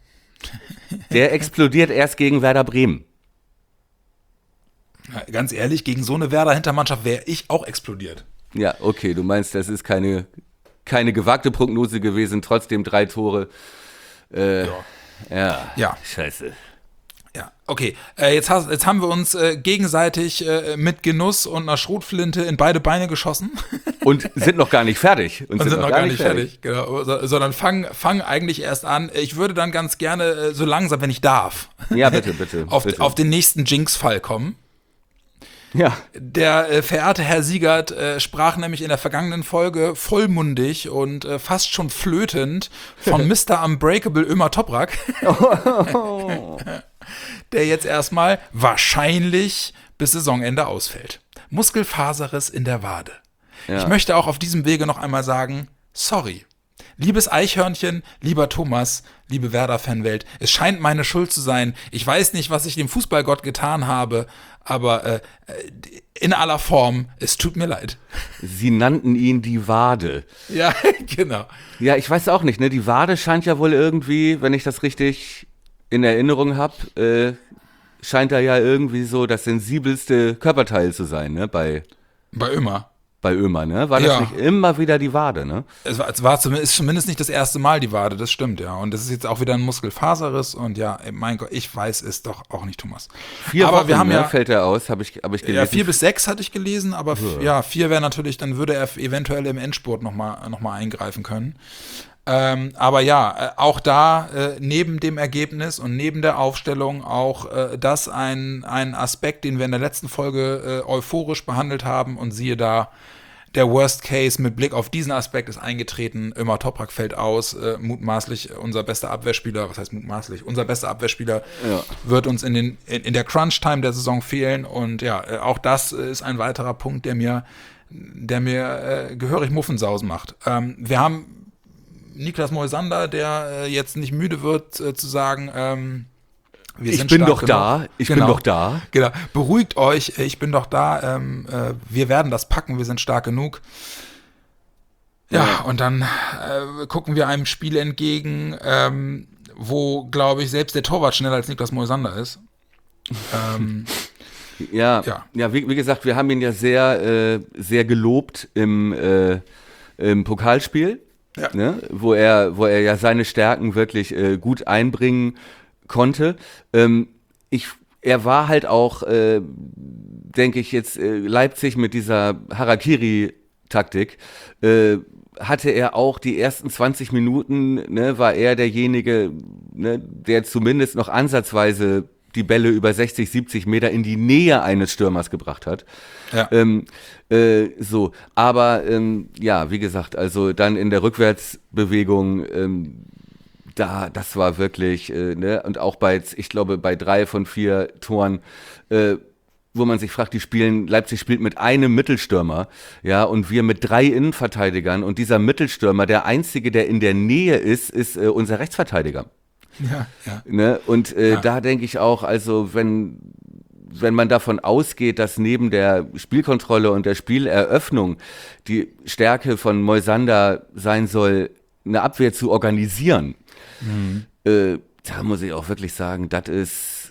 der explodiert erst gegen Werder Bremen. Ja, ganz ehrlich, gegen so eine Werder-Hintermannschaft wäre ich auch explodiert. Ja, okay, du meinst, das ist keine, keine gewagte Prognose gewesen, trotzdem drei Tore. Äh, ja. ja. Ja. Scheiße. Ja, okay. Äh, jetzt, hast, jetzt haben wir uns äh, gegenseitig äh, mit Genuss und einer Schrotflinte in beide Beine geschossen. Und sind noch gar nicht fertig. Und, und sind, sind noch gar, gar nicht fertig, fertig. Genau. So, sondern fangen fang eigentlich erst an. Ich würde dann ganz gerne äh, so langsam, wenn ich darf, ja, bitte, bitte, auf, bitte. auf den nächsten Jinx-Fall kommen. Ja. Der äh, verehrte Herr Siegert äh, sprach nämlich in der vergangenen Folge vollmundig und äh, fast schon flötend von Mister Unbreakable Ömer Toprak. Oh. Der jetzt erstmal wahrscheinlich bis Saisonende ausfällt. Muskelfaserriss in der Wade. Ja. Ich möchte auch auf diesem Wege noch einmal sagen, sorry. Liebes Eichhörnchen, lieber Thomas, liebe Werder-Fanwelt, es scheint meine Schuld zu sein. Ich weiß nicht, was ich dem Fußballgott getan habe, aber äh, in aller Form, es tut mir leid. Sie nannten ihn die Wade. Ja, genau. Ja, ich weiß auch nicht, ne? Die Wade scheint ja wohl irgendwie, wenn ich das richtig in Erinnerung habe, äh, scheint da ja irgendwie so das sensibelste Körperteil zu sein, ne? Bei, bei Ömer. bei Ömer, ne? War das Ja. nicht immer wieder die Wade, ne? Es war, es war zumindest, ist zumindest nicht das erste Mal die Wade, das stimmt, ja. Und das ist jetzt auch wieder ein Muskelfaserriss und ja, mein Gott, ich weiß es doch auch nicht, Thomas. Vier aber Wochen, wir haben ne, ja, fällt er aus, habe ich, hab ich gelesen. ja, vier bis sechs hatte ich gelesen, aber f- ja, vier wäre natürlich, dann würde er eventuell im Endspurt nochmal noch mal eingreifen können. Ähm, aber ja, äh, auch da äh, neben dem Ergebnis und neben der Aufstellung auch äh, das ein, ein Aspekt, den wir in der letzten Folge äh, euphorisch behandelt haben und siehe da, der Worst Case mit Blick auf diesen Aspekt ist eingetreten. Ömer Toprak fällt aus, äh, mutmaßlich unser bester Abwehrspieler, was heißt mutmaßlich, unser bester Abwehrspieler Ja. wird uns in, den, in, in der Crunch-Time der Saison fehlen und ja, äh, auch das ist ein weiterer Punkt, der mir, der mir äh, gehörig Muffensausen macht. Ähm, wir haben Niklas Moisander, der äh, jetzt nicht müde wird äh, zu sagen, ähm, wir Ich sind bin stark doch genug. da, ich bin Genau. doch da. Genau. Beruhigt euch, ich bin doch da, ähm, äh, wir werden das packen, wir sind stark genug. Ja, Ja. und dann äh, gucken wir einem Spiel entgegen, ähm, wo, glaube ich, selbst der Torwart schneller als Niklas Moisander ist. ähm, Ja, Ja. ja, wie, wie gesagt, wir haben ihn ja sehr, äh, sehr gelobt im, äh, im Pokalspiel, Ja. ne? wo er, wo er ja seine Stärken wirklich äh, gut einbringen konnte. Ähm, ich, er war halt auch, äh, denke ich jetzt, äh, Leipzig mit dieser Harakiri-Taktik. Äh, hatte er auch die ersten zwanzig Minuten, ne, war er derjenige, ne, der zumindest noch ansatzweise die Bälle über sechzig, siebzig Meter in die Nähe eines Stürmers gebracht hat. Ja. Ähm, äh, so, aber ähm, ja, wie gesagt, also dann in der Rückwärtsbewegung, ähm, da, das war wirklich, äh, ne, und auch bei, ich glaube, bei drei von vier Toren, äh, wo man sich fragt, die spielen, Leipzig spielt mit einem Mittelstürmer, ja, und wir mit drei Innenverteidigern und dieser Mittelstürmer, der einzige, der in der Nähe ist, ist äh, unser Rechtsverteidiger. Ja, ja. Ne? Und äh, Ja. da denke ich auch, also wenn, wenn man davon ausgeht, dass neben der Spielkontrolle und der Spieleröffnung die Stärke von Moisander sein soll, eine Abwehr zu organisieren, Mhm. äh, da muss ich auch wirklich sagen, das ist,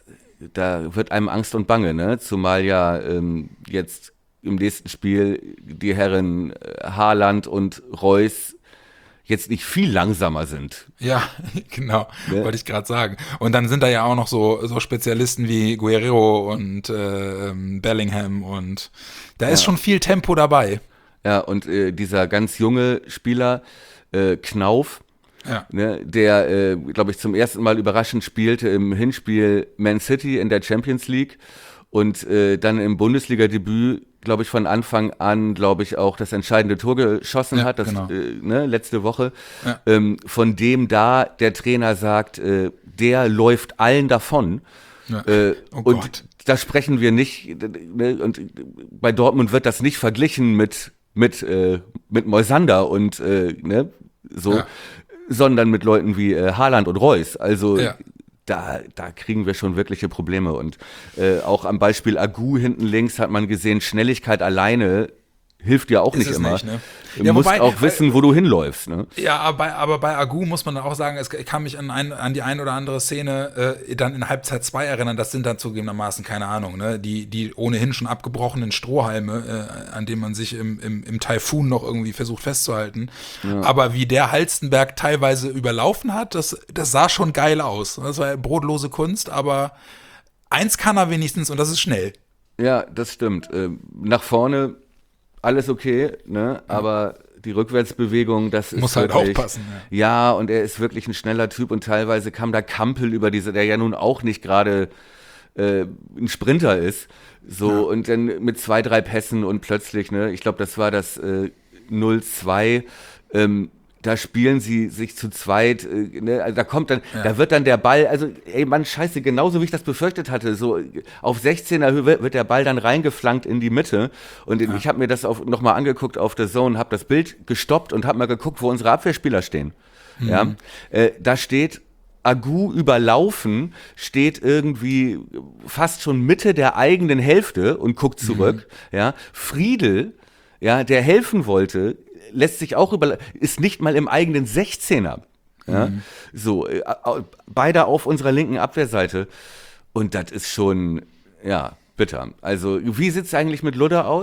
da wird einem Angst und Bange, ne? Zumal ja ähm, jetzt im nächsten Spiel die Herren äh, Haaland und Reus jetzt nicht viel langsamer sind. Ja, genau, Ne? wollte ich gerade sagen. Und dann sind da ja auch noch so, so Spezialisten wie Guerrero und äh, ähm, Bellingham und da ist Ja. schon viel Tempo dabei. Ja, und äh, dieser ganz junge Spieler, äh, Knauf, Ja. ne, der, äh, glaube ich, zum ersten Mal überraschend spielte im Hinspiel Man City in der Champions League und äh, dann im Bundesliga-Debüt, glaube ich, von Anfang an, glaube ich, auch das entscheidende Tor geschossen Ja, hat, das, genau. äh, ne, letzte Woche, Ja. ähm, von dem da der Trainer sagt, äh, der läuft allen davon. Ja. Äh, Oh und Gott. da sprechen wir nicht, ne, und bei Dortmund wird das nicht verglichen mit, mit, äh, mit Moisander und äh, ne, so, Ja. sondern mit Leuten wie äh, Haaland und Reus. Also Ja. da, da kriegen wir schon wirkliche Probleme. Und äh, auch am Beispiel Agu hinten links hat man gesehen, Schnelligkeit alleine hilft ja auch Ist nicht es immer. nicht, ne? Du Ja, musst wobei, auch wissen, wo du hinläufst. Ne? Ja, aber bei, aber bei Agu muss man dann auch sagen, es ich kann mich an, ein, an die ein oder andere Szene äh, dann in Halbzeit zwei erinnern. Das sind dann zugegebenermaßen, keine Ahnung, ne? die, die ohnehin schon abgebrochenen Strohhalme, äh, an denen man sich im, im, im Taifun noch irgendwie versucht festzuhalten. Aber wie der Halstenberg teilweise überlaufen hat, das, das sah schon geil aus. Das war brotlose Kunst, aber eins kann er wenigstens und das ist schnell. Ja, das stimmt. Ähm, nach vorne alles okay, ne? Aber die Rückwärtsbewegung, das ist Muss halt wirklich, aufpassen, Ja. ja, und er ist wirklich ein schneller Typ und teilweise kam da Kampel über diese, der ja nun auch nicht gerade äh, ein Sprinter ist. So, Ja. und dann mit zwei, drei Pässen und plötzlich, ne, ich glaube, das war das äh, null zwei, ähm, da spielen sie sich zu zweit, äh, ne, also da kommt dann, Ja. da wird dann der Ball, also ey Mann, scheiße, genauso wie ich das befürchtet hatte, so auf sechzehner Höhe wird wird der Ball dann reingeflankt in die Mitte und ich habe mir das auch nochmal angeguckt auf der Zone, habe das Bild gestoppt und habe mal geguckt, wo unsere Abwehrspieler stehen. Ja, äh, da steht Agu überlaufen, steht irgendwie fast schon Mitte der eigenen Hälfte und guckt zurück. Ja, Friedel, ja, der helfen wollte, lässt sich auch über, ist nicht mal im eigenen sechzehner. Ja? Mhm. So, äh, beide auf unserer linken Abwehrseite. Und das ist schon, ja, bitter. Also, wie sieht es eigentlich mit Ludder aus?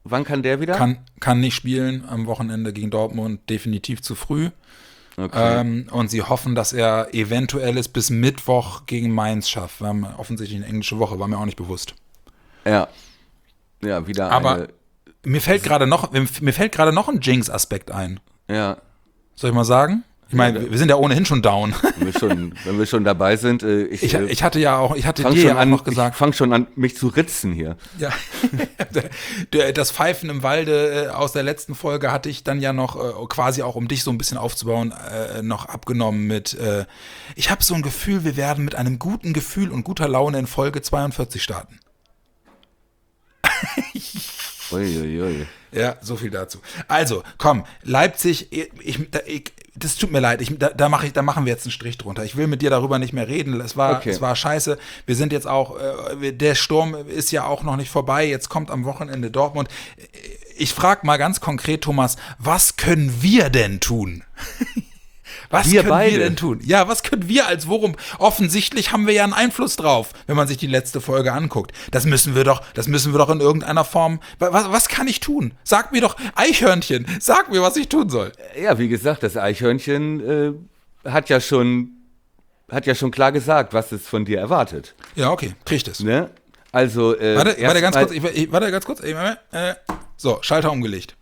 Wann kann der wieder? Kann, kann nicht spielen am Wochenende gegen Dortmund, definitiv zu früh. Okay. Ähm, und sie hoffen, dass er eventuell es bis Mittwoch gegen Mainz schafft. Wir haben offensichtlich eine englische Woche, war mir auch nicht bewusst. Ja. Ja, wieder Aber eine. mir fällt gerade noch, mir fällt gerade noch ein Jinx-Aspekt ein. Ja. Soll ich mal sagen? Ich meine, Ja, wir sind ja ohnehin schon down. Wenn wir schon, wenn wir schon dabei sind, äh, ich, Ich, äh, ich hatte ja auch, ich hatte fang dir schon ja auch an, noch gesagt. ich fang schon an, mich zu ritzen hier. Ja, Der- das Pfeifen im Walde äh, aus der letzten Folge hatte ich dann ja noch äh, quasi auch, um dich so ein bisschen aufzubauen, äh, noch abgenommen mit, äh, ich habe so ein Gefühl, wir werden mit einem guten Gefühl und guter Laune in Folge zweiundvierzig starten. Uiuiui. Ja, so viel dazu. Also, komm, Leipzig, ich, ich, da- ich das tut mir leid, ich, da, da, mach ich, da machen wir jetzt einen Strich drunter. Ich will mit dir darüber nicht mehr reden. Es war, Okay. es war scheiße. Wir sind jetzt auch, äh, der Sturm ist ja auch noch nicht vorbei. Jetzt kommt am Wochenende Dortmund. Ich frage mal ganz konkret, Thomas, was können wir denn tun? Was Wir können beide? wir denn tun? Ja, was können wir als Worum? Offensichtlich haben wir ja einen Einfluss drauf, wenn man sich die letzte Folge anguckt. Das müssen wir doch, das müssen wir doch in irgendeiner Form. Was, was kann ich tun? Sag mir doch, Eichhörnchen, sag mir, was ich tun soll. Ja, wie gesagt, das Eichhörnchen äh, hat ja schon hat ja schon klar gesagt, was es von dir erwartet. Ja, okay, krieg ich das. Ne? Also äh, Warte, erst warte ganz mal- kurz, ich, ich, warte ganz kurz. Ich, äh, so, Schalter umgelegt.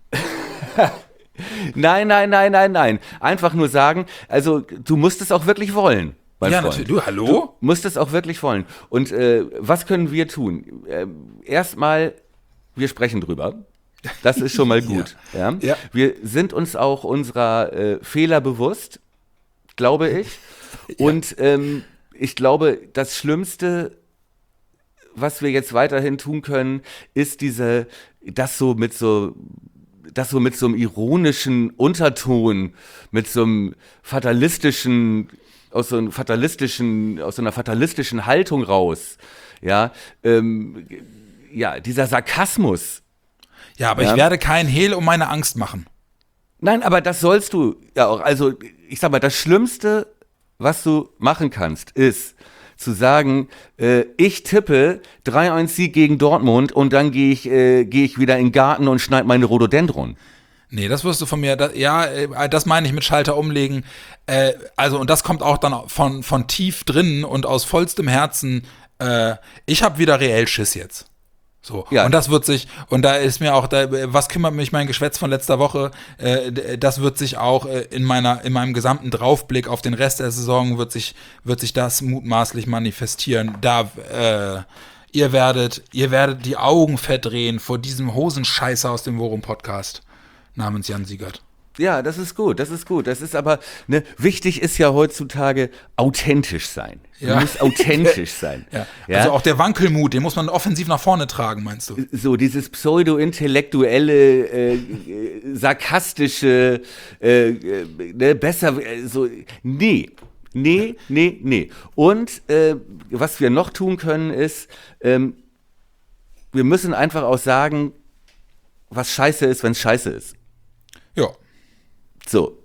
Nein, nein, nein, nein, nein. Einfach nur sagen, also du musst es auch wirklich wollen. Mein Ja, Freund. natürlich. Du, hallo? Du musst es auch wirklich wollen. Und äh, was können wir tun? Äh, erstmal, wir sprechen drüber. Das ist schon mal gut. ja. Ja. Wir sind uns auch unserer äh, Fehler bewusst, glaube ich. Und ähm, ich glaube, das Schlimmste, was wir jetzt weiterhin tun können, ist diese, das so mit so das so mit so einem ironischen Unterton, mit so einem fatalistischen, aus so einem fatalistischen, aus so einer fatalistischen Haltung raus, ja, ähm, ja, dieser Sarkasmus. Ja, aber Ja. ich werde kein Hehl um meine Angst machen. Nein, aber das sollst du ja auch, also ich sag mal, das Schlimmste, was du machen kannst, ist zu sagen, äh, ich tippe drei eins Sieg gegen Dortmund und dann gehe ich, äh, gehe ich wieder in den Garten und schneide meine Rhododendron. Nee, das wirst du von mir, da, ja, äh, das meine ich mit Schalter umlegen. Äh, also, und das kommt auch dann von, von tief drinnen und aus vollstem Herzen. Äh, ich habe wieder reell Schiss jetzt. So. Ja. Und das wird sich, und da ist mir auch, da, was kümmert mich mein Geschwätz von letzter Woche, äh, d- das wird sich auch äh, in meiner, in meinem gesamten Draufblick auf den Rest der Saison wird sich, wird sich das mutmaßlich manifestieren. Da, äh, ihr werdet, ihr werdet die Augen verdrehen vor diesem Hosenscheißer aus dem Worum-Podcast namens Jan Siegert. Ja, das ist gut, das ist gut. Das ist aber, ne, wichtig ist ja heutzutage authentisch sein. Du Ja. musst authentisch sein. Ja. Ja? Also auch der Wankelmut, den muss man offensiv nach vorne tragen, meinst du? So dieses pseudo-intellektuelle, äh, äh, sarkastische, äh, äh, ne, besser, äh, so, nee. Nee, nee, nee. Und äh, was wir noch tun können ist, ähm, wir müssen einfach auch sagen, was scheiße ist, wenn es scheiße ist. Ja. So.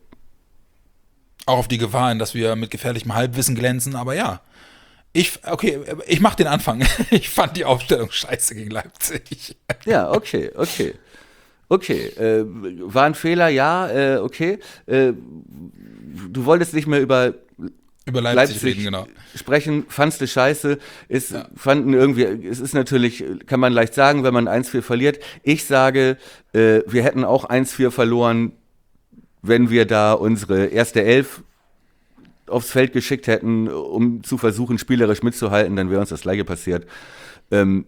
Auch auf die Gefahr hin, dass wir mit gefährlichem Halbwissen glänzen, aber ja. Ich, okay, ich mach den Anfang. Ich fand die Aufstellung scheiße gegen Leipzig. Ja, okay, okay. Okay, äh, war ein Fehler, ja, äh, okay. Äh, du wolltest nicht mehr über Über Leipzig, Leipzig reden, genau. sprechen, fandst du scheiße, ist, fanden irgendwie, es ist natürlich, kann man leicht sagen, wenn man eins vier verliert. Ich sage, äh, wir hätten auch eins vier verloren, wenn wir da unsere erste Elf aufs Feld geschickt hätten, um zu versuchen, spielerisch mitzuhalten, dann wäre uns das Gleiche passiert. Ähm,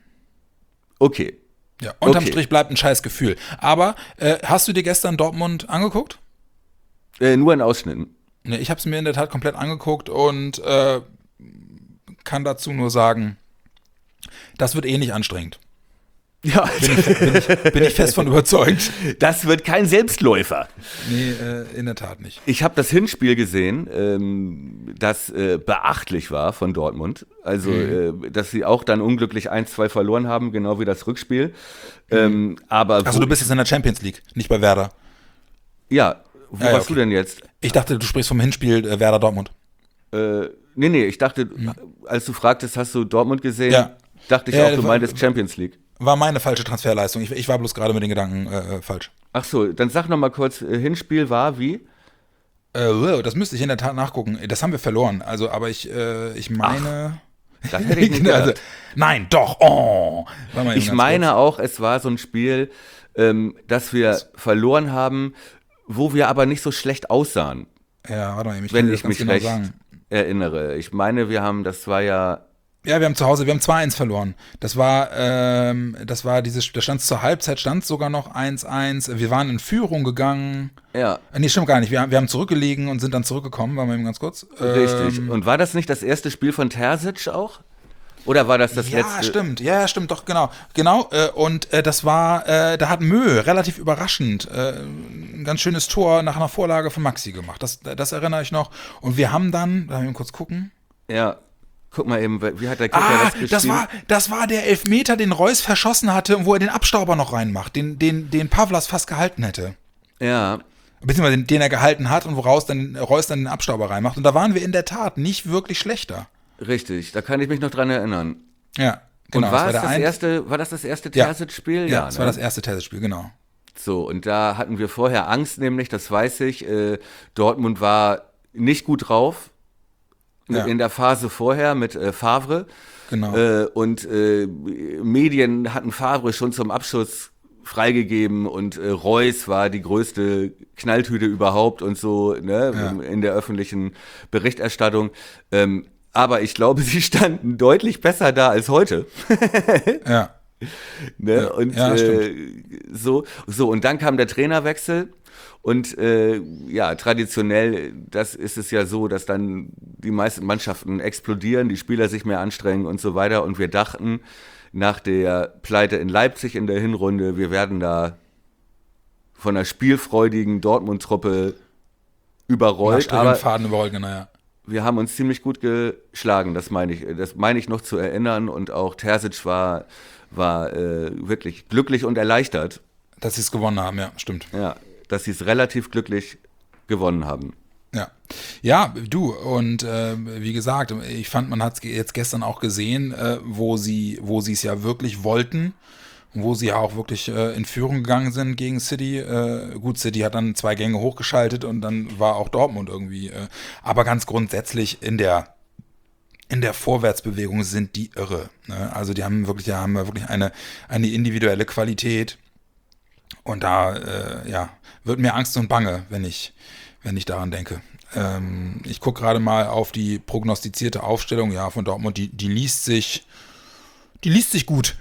okay. Ja, unterm Okay. Strich bleibt ein scheiß Gefühl. Aber äh, hast du dir gestern Dortmund angeguckt? Äh, nur in Ausschnitten. Ne, ich habe es mir in der Tat komplett angeguckt und äh, kann dazu nur sagen, das wird eh nicht anstrengend. Ja, Bin ich, bin ich, bin ich fest von überzeugt. das wird kein Selbstläufer. Nee, äh, in der Tat nicht. Ich habe das Hinspiel gesehen, ähm, das äh, beachtlich war von Dortmund. Also, Mhm. äh, dass sie auch dann unglücklich eins zwei verloren haben, genau wie das Rückspiel. Ähm, aber Achso, wo- du bist jetzt in der Champions League, nicht bei Werder. ja, wo Ja, ja, warst okay. du denn jetzt? Ich dachte, du sprichst vom Hinspiel äh, Werder Dortmund. Äh, nee, nee, ich dachte, als du fragtest, hast du Dortmund gesehen, Ja. dachte ich Ja, auch, du war- meintest Champions League. war meine falsche Transferleistung. Ich, ich war bloß gerade mit den Gedanken äh, falsch. Ach so, dann sag noch mal kurz, äh, Hinspiel war wie? Äh, das müsste ich in der Tat nachgucken. Das haben wir verloren. Also, aber ich, äh, ich meine. Das hätte ich nicht also, gedacht. nein, doch. Oh. Warte mal eben Ich ganz meine kurz. auch, es war so ein Spiel, ähm, das wir verloren haben, wo wir aber nicht so schlecht aussahen, Ja, warte mal eben. Ich wenn kann dir ich das ganz mich genau recht sagen. erinnere. Ich meine, wir haben, das war ja, Ja, wir haben zu Hause, wir haben zwei eins verloren. Das war, ähm, das war dieses, da stand zur Halbzeit, stand sogar noch eins eins. Wir waren in Führung gegangen. ja, Äh, Nee, stimmt gar nicht. Wir, haben- wir haben zurückgelegen und sind dann zurückgekommen. Warte mal eben ganz kurz. richtig. Ähm, Und war das nicht das erste Spiel von Terzic auch? Oder war das das ja, letzte? stimmt. Ja, ja, stimmt, doch, genau. Genau, äh, und äh, das war, äh, da hat Mö relativ überraschend äh, ein ganz schönes Tor nach einer Vorlage von Maxi gemacht. Das, das erinnere ich noch. Und wir haben dann, da wir kurz gucken. Ja, guck mal eben, wie hat der Kicker Ah, das geschrieben? das war, das war der Elfmeter, den Reus verschossen hatte und wo er den Abstauber noch reinmacht, den, den, den Pavlas fast gehalten hätte. Ja, Beziehungsweise den, den er gehalten hat und woraus dann Reus dann den Abstauber reinmacht. Und da waren wir in der Tat nicht wirklich schlechter. richtig. Da kann ich mich noch dran erinnern. Ja, genau. Und war, es der das ein- erste, war das das erste Ja. Terzic-Spiel? Ja, das ne? war das erste Testspiel, genau. So, und da hatten wir vorher Angst, nämlich, das weiß ich, äh, Dortmund war nicht gut drauf Ja. in der Phase vorher mit äh, Favre. Genau. Äh, und äh, Medien hatten Favre schon zum Abschuss freigegeben und äh, Reus war die größte Knalltüte überhaupt und so, ne, Ja. in der öffentlichen Berichterstattung. Ähm, aber ich glaube, sie standen deutlich besser da als heute. Ja. Ne? Ja, Und ja, äh, so, so, und dann kam der Trainerwechsel. Und äh, ja, traditionell, das ist es ja so, dass dann die meisten Mannschaften explodieren, die Spieler sich mehr anstrengen und so weiter. Und wir dachten, nach der Pleite in Leipzig in der Hinrunde, wir werden da von einer spielfreudigen Dortmund-Truppe überrollt. Aber Aber Faden überrollt, genau, ja. wir haben uns ziemlich gut geschlagen, das meine ich. Das meine ich noch zu erinnern. Und auch Terzic war, war äh, wirklich glücklich und erleichtert, Dass sie es gewonnen haben, ja, stimmt. ja, dass sie es relativ glücklich gewonnen haben. Ja, ja, du, und äh, wie gesagt, ich fand, man hat es jetzt gestern auch gesehen, äh, wo sie wo sie es ja wirklich wollten, wo sie ja auch wirklich äh, in Führung gegangen sind gegen City. Äh, gut, City hat dann zwei Gänge hochgeschaltet und dann war auch Dortmund irgendwie. Äh, aber ganz grundsätzlich in der in der Vorwärtsbewegung sind die irre. Ne? Also die haben wirklich, ja, haben ja wirklich eine, eine individuelle Qualität. Und da, äh, ja, wird mir Angst und Bange, wenn ich, wenn ich daran denke. Ähm, ich gucke gerade mal auf die prognostizierte Aufstellung, ja, von Dortmund, die, die liest sich, die liest sich gut.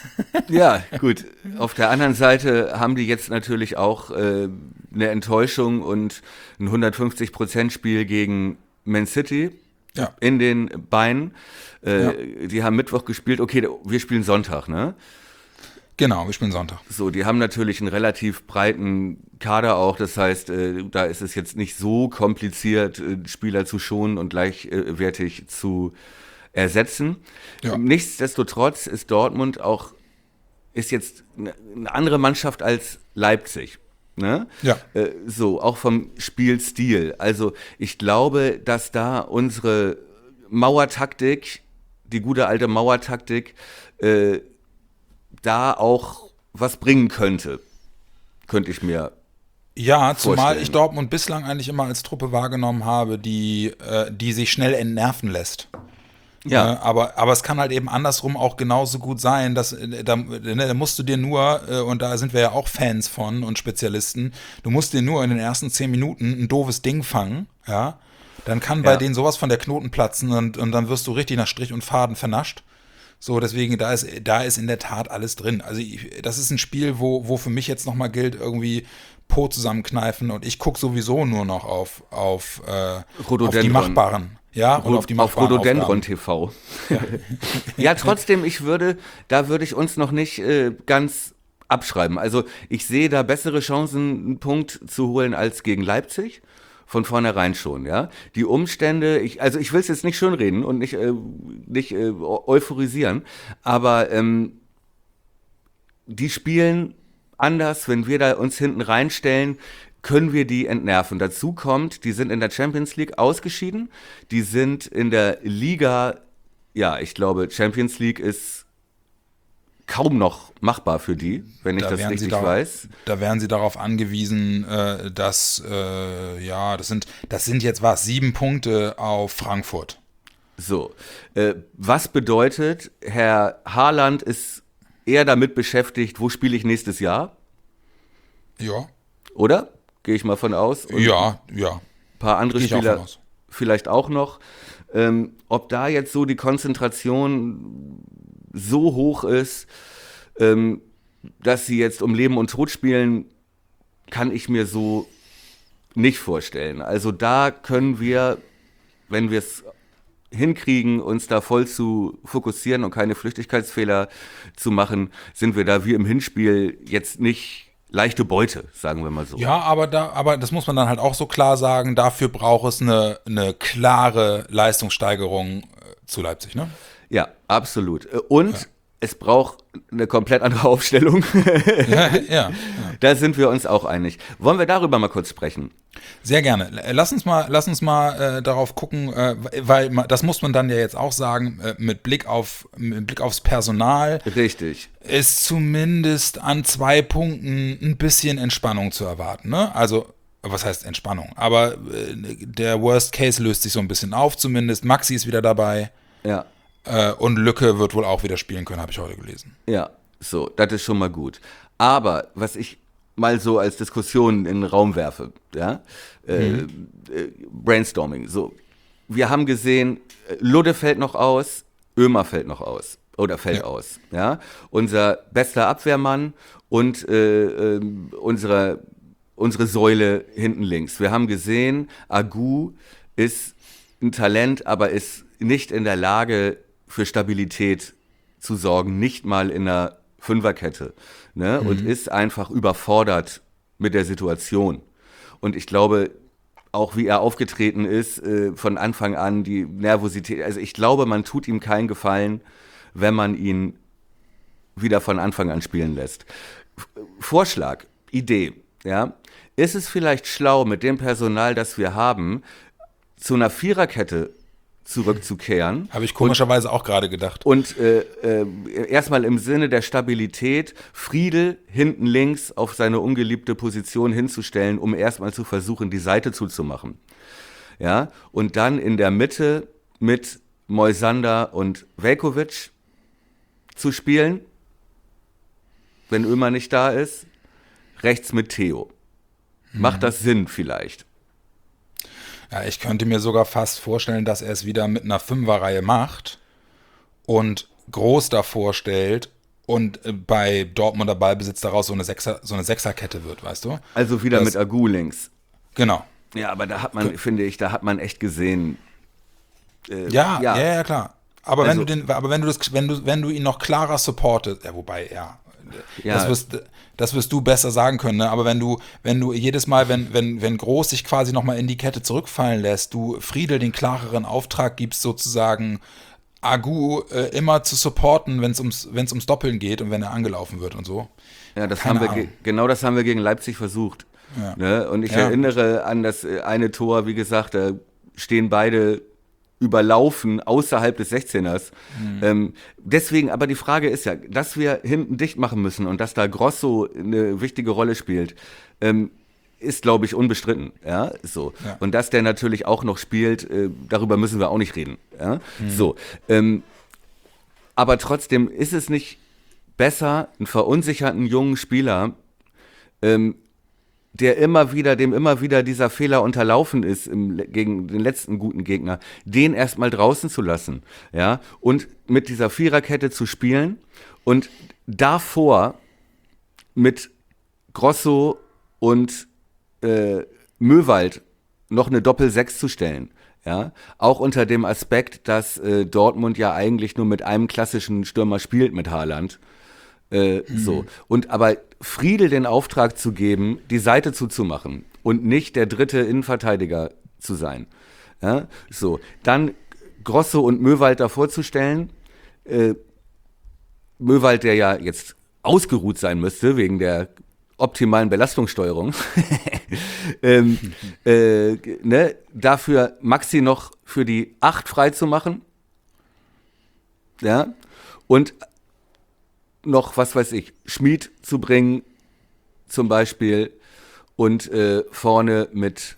Ja, gut. Auf der anderen Seite haben die jetzt natürlich auch äh, eine Enttäuschung und ein hundertfünfzig-Prozent-Spiel gegen Man City Ja. in den Beinen. Äh, Ja. Die haben Mittwoch gespielt. Okay, wir spielen Sonntag, ne? Genau, wir spielen Sonntag. So, die haben natürlich einen relativ breiten Kader auch. Das heißt, äh, da ist es jetzt nicht so kompliziert, äh, Spieler zu schonen und gleichwertig zu ersetzen. Ja. Nichtsdestotrotz ist Dortmund auch, ist jetzt eine eine andere Mannschaft als Leipzig. Ne? Ja. Äh, so, auch vom Spielstil. Also ich glaube, dass da unsere Mauertaktik, die gute alte Mauertaktik, äh, da auch was bringen könnte. Könnte ich mir. Ja, zumal vorstellen. ich Dortmund bislang eigentlich immer als Truppe wahrgenommen habe, die, äh, die sich schnell entnerven lässt. Ja. Äh, aber, aber es kann halt eben andersrum auch genauso gut sein, dass äh, da, ne, da musst du dir nur, äh, und da sind wir ja auch Fans von und Spezialisten, du musst dir nur in den ersten zehn Minuten ein doofes Ding fangen, ja, dann kann bei Ja. denen sowas von der Knoten platzen und, und dann wirst du richtig nach Strich und Faden vernascht. So, deswegen, da ist, da ist in der Tat alles drin. Also ich, das ist ein Spiel, wo, wo für mich jetzt nochmal gilt, irgendwie Po zusammenkneifen und ich gucke sowieso nur noch auf, auf, äh, auf die Rhododendron. Machbaren. Ja, und auf die auf machbaren Rhododendron Aufgaben. T V. Ja. Ja, trotzdem, ich würde, da würde ich uns noch nicht äh, ganz abschreiben. Also ich sehe da bessere Chancen, einen Punkt zu holen als gegen Leipzig. Von vornherein schon, ja. Die Umstände, ich, also ich will es jetzt nicht schönreden und nicht, äh, nicht äh, euphorisieren, aber ähm, die spielen anders, wenn wir da uns hinten reinstellen, können wir die entnerven. Dazu kommt, die sind in der Champions League ausgeschieden, die sind in der Liga, ja, ich glaube, Champions League ist kaum noch machbar für die, wenn ich Da das wären sie richtig da- weiß. Da wären sie darauf angewiesen, äh, dass, äh, ja, das sind, das sind jetzt was, sieben Punkte auf Frankfurt. So, äh, was bedeutet, Herr Haaland ist eher damit beschäftigt, wo spiele ich nächstes Jahr, Ja, oder? Gehe ich mal von aus. Und ja, ja. ein paar andere Gehe ich auch Spieler von aus. vielleicht auch noch. Ähm, ob da jetzt so die Konzentration so hoch ist, ähm, dass sie jetzt um Leben und Tod spielen, kann ich mir so nicht vorstellen. Also da können wir, wenn wir es hinkriegen, uns da voll zu fokussieren und keine Flüchtigkeitsfehler zu machen, sind wir da wie im Hinspiel jetzt nicht leichte Beute, sagen wir mal so. Ja, aber da, aber das muss man dann halt auch so klar sagen, dafür braucht es eine, eine klare Leistungssteigerung äh, zu Leipzig, ne? Ja, absolut. Und ja. es braucht eine komplett andere Aufstellung. Ja, ja, ja. Da sind wir uns auch einig. Wollen wir darüber mal kurz sprechen? Sehr gerne. Lass uns mal, lass uns mal äh, darauf gucken, äh, weil ma, das muss man dann ja jetzt auch sagen, äh, mit Blick auf, mit Blick aufs Personal. Richtig. Ist zumindest an zwei Punkten ein bisschen Entspannung zu erwarten, ne? Also, was heißt Entspannung? Aber äh, der Worst Case löst sich so ein bisschen auf zumindest. Maxi ist wieder dabei. Ja. Äh, und Lücke wird wohl auch wieder spielen können, habe ich heute gelesen. Ja, so, das ist schon mal gut. Aber was ich mal so als Diskussion in den Raum werfe, ja, äh, Mhm. äh, Brainstorming, so, wir haben gesehen, Ludde fällt noch aus, Ömer fällt noch aus, oder fällt Ja. aus, ja, unser bester Abwehrmann und äh, äh, unsere, unsere Säule hinten links. Wir haben gesehen, Agu ist ein Talent, aber ist nicht in der Lage, für Stabilität zu sorgen, nicht mal in einer Fünferkette, ne? Mhm. Und ist einfach überfordert mit der Situation. Und ich glaube, auch wie er aufgetreten ist, äh, von Anfang an, die Nervosität, also ich glaube, man tut ihm keinen Gefallen, wenn man ihn wieder von Anfang an spielen lässt. F- Vorschlag, Idee, ja, ist es vielleicht schlau, mit dem Personal, das wir haben, zu einer Viererkette zurückzukehren. Habe ich komischerweise auch gerade gedacht. Und äh, äh, erstmal im Sinne der Stabilität Friedel hinten links auf seine ungeliebte Position hinzustellen, um erstmal zu versuchen, die Seite zuzumachen. Ja, und dann in der Mitte mit Moisander und Veljković zu spielen, wenn Ömer nicht da ist, rechts mit Theo. Macht das Sinn vielleicht? Ja, ich könnte mir sogar fast vorstellen, dass er es wieder mit einer Fünferreihe macht und groß davor stellt und äh, bei Dortmunder Ballbesitz daraus so eine Sechser, so eine Sechserkette wird, weißt du? Also wieder Das- mit Agu links. Genau. Ja, aber da hat man, finde ich, da hat man echt gesehen. Äh, Ja, ja, ja, ja, klar. Aber Also- wenn du den, aber wenn du das, wenn du, wenn du ihn noch klarer supportest, ja, wobei, ja, Ja. das wirst, das wirst du besser sagen können, ne? Aber wenn du, wenn du jedes Mal, wenn, wenn, wenn Groß sich quasi nochmal in die Kette zurückfallen lässt, du Friedel den klareren Auftrag gibst, sozusagen Agu äh, immer zu supporten, wenn es ums, wenn es ums Doppeln geht und wenn er angelaufen wird und so. Ja, das Keine haben wir Ahnung. ge- genau das haben wir gegen Leipzig versucht. Ja. Ne? Und ich Ja. erinnere an das äh, eine Tor, wie gesagt, da stehen beide überlaufen außerhalb des sechzehners. Mhm. Ähm, deswegen, aber die Frage ist ja, dass wir hinten dicht machen müssen und dass da Grosso eine wichtige Rolle spielt, ähm, ist, glaube ich, unbestritten. Ja, so. Ja. Und dass der natürlich auch noch spielt, äh, darüber müssen wir auch nicht reden. Ja? Mhm. So. Ähm, aber trotzdem ist es nicht besser, einen verunsicherten jungen Spieler, ähm, der immer wieder, dem immer wieder dieser Fehler unterlaufen ist im, gegen den letzten guten Gegner, den erstmal draußen zu lassen, ja, und mit dieser Viererkette zu spielen und davor mit Grosso und äh, Möwald noch eine Doppel-Sechs zu stellen, ja, auch unter dem Aspekt, dass äh, Dortmund ja eigentlich nur mit einem klassischen Stürmer spielt mit Haaland. Äh, so. Und aber Friedel den Auftrag zu geben, die Seite zuzumachen und nicht der dritte Innenverteidiger zu sein. Ja? So. Dann Grosso und Möwald davor zu stellen. Äh, Möwald, der ja jetzt ausgeruht sein müsste, wegen der optimalen Belastungssteuerung. ähm, äh, ne? Dafür Maxi noch für die acht frei zu machen. Ja. Und noch, was weiß ich, Schmied zu bringen, zum Beispiel, und äh, vorne mit,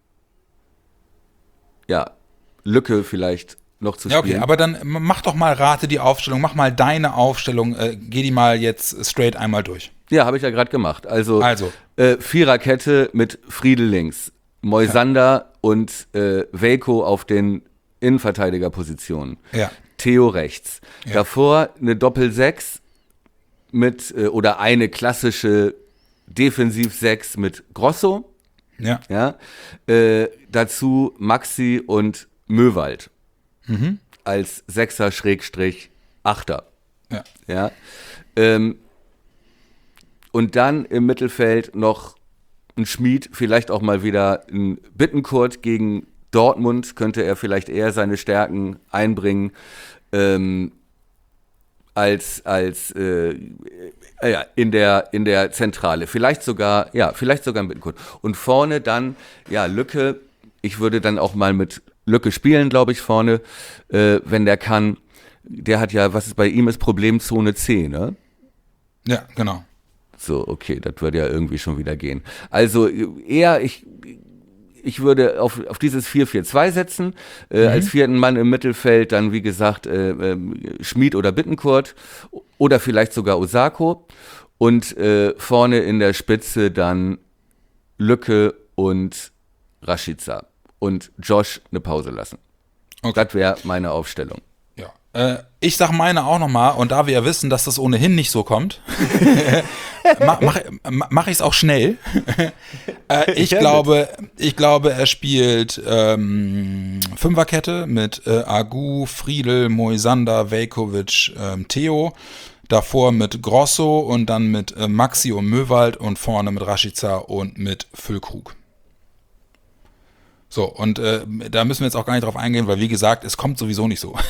ja, Lücke vielleicht noch zu Ja, spielen. okay, aber dann mach doch mal, rate die Aufstellung, mach mal deine Aufstellung, äh, geh die mal jetzt straight einmal durch. Ja, habe ich ja gerade gemacht. Also, Also. Äh, Viererkette mit Friedel links, Moisander ja. und äh, Veljko auf den Innenverteidigerpositionen. Ja. Theo rechts. Ja. Davor eine Doppel-Sechs mit, äh, oder eine klassische Defensiv-Sechs mit Grosso. Ja. Ja. Äh, dazu Maxi und Möwald. Mhm. Als Sechser Schrägstrich Achter. Ja. Ja. Ähm, und dann im Mittelfeld noch ein Schmied, vielleicht auch mal wieder ein Bittencourt gegen Dortmund, könnte er vielleicht eher seine Stärken einbringen, ähm, als, als äh, ja, in der, in der Zentrale. Vielleicht sogar, ja, vielleicht sogar ein Bittencourt. Und vorne dann, ja, Lücke, ich würde dann auch mal mit Lücke spielen, glaube ich, vorne, äh, wenn der kann. Der hat ja, was ist bei ihm ist, Problemzone C, ne? Ja, genau. So, okay, das würde ja irgendwie schon wieder gehen. Also eher, ich, ich würde auf, auf dieses vier vier zwei setzen, äh, mhm. als vierten Mann im Mittelfeld dann, wie gesagt, äh, äh, Schmied oder Bittencourt oder vielleicht sogar Osako und äh, vorne in der Spitze dann Lücke und Rashica. Und Josh eine Pause lassen. Okay. Das wäre meine Aufstellung. Ja. Äh, ich sag meine auch nochmal, und da wir ja wissen, dass das ohnehin nicht so kommt, mache mach, mach ich es auch schnell. äh, ich, glaube, ich glaube, er spielt ähm, Fünferkette mit äh, Agu, Friedel, Moisander, Veljkovic, ähm, Theo. Davor mit Grosso und dann mit äh, Maxi und Möwald und vorne mit Rashica und mit Füllkrug. So, und äh, da müssen wir jetzt auch gar nicht drauf eingehen, weil wie gesagt, es kommt sowieso nicht so.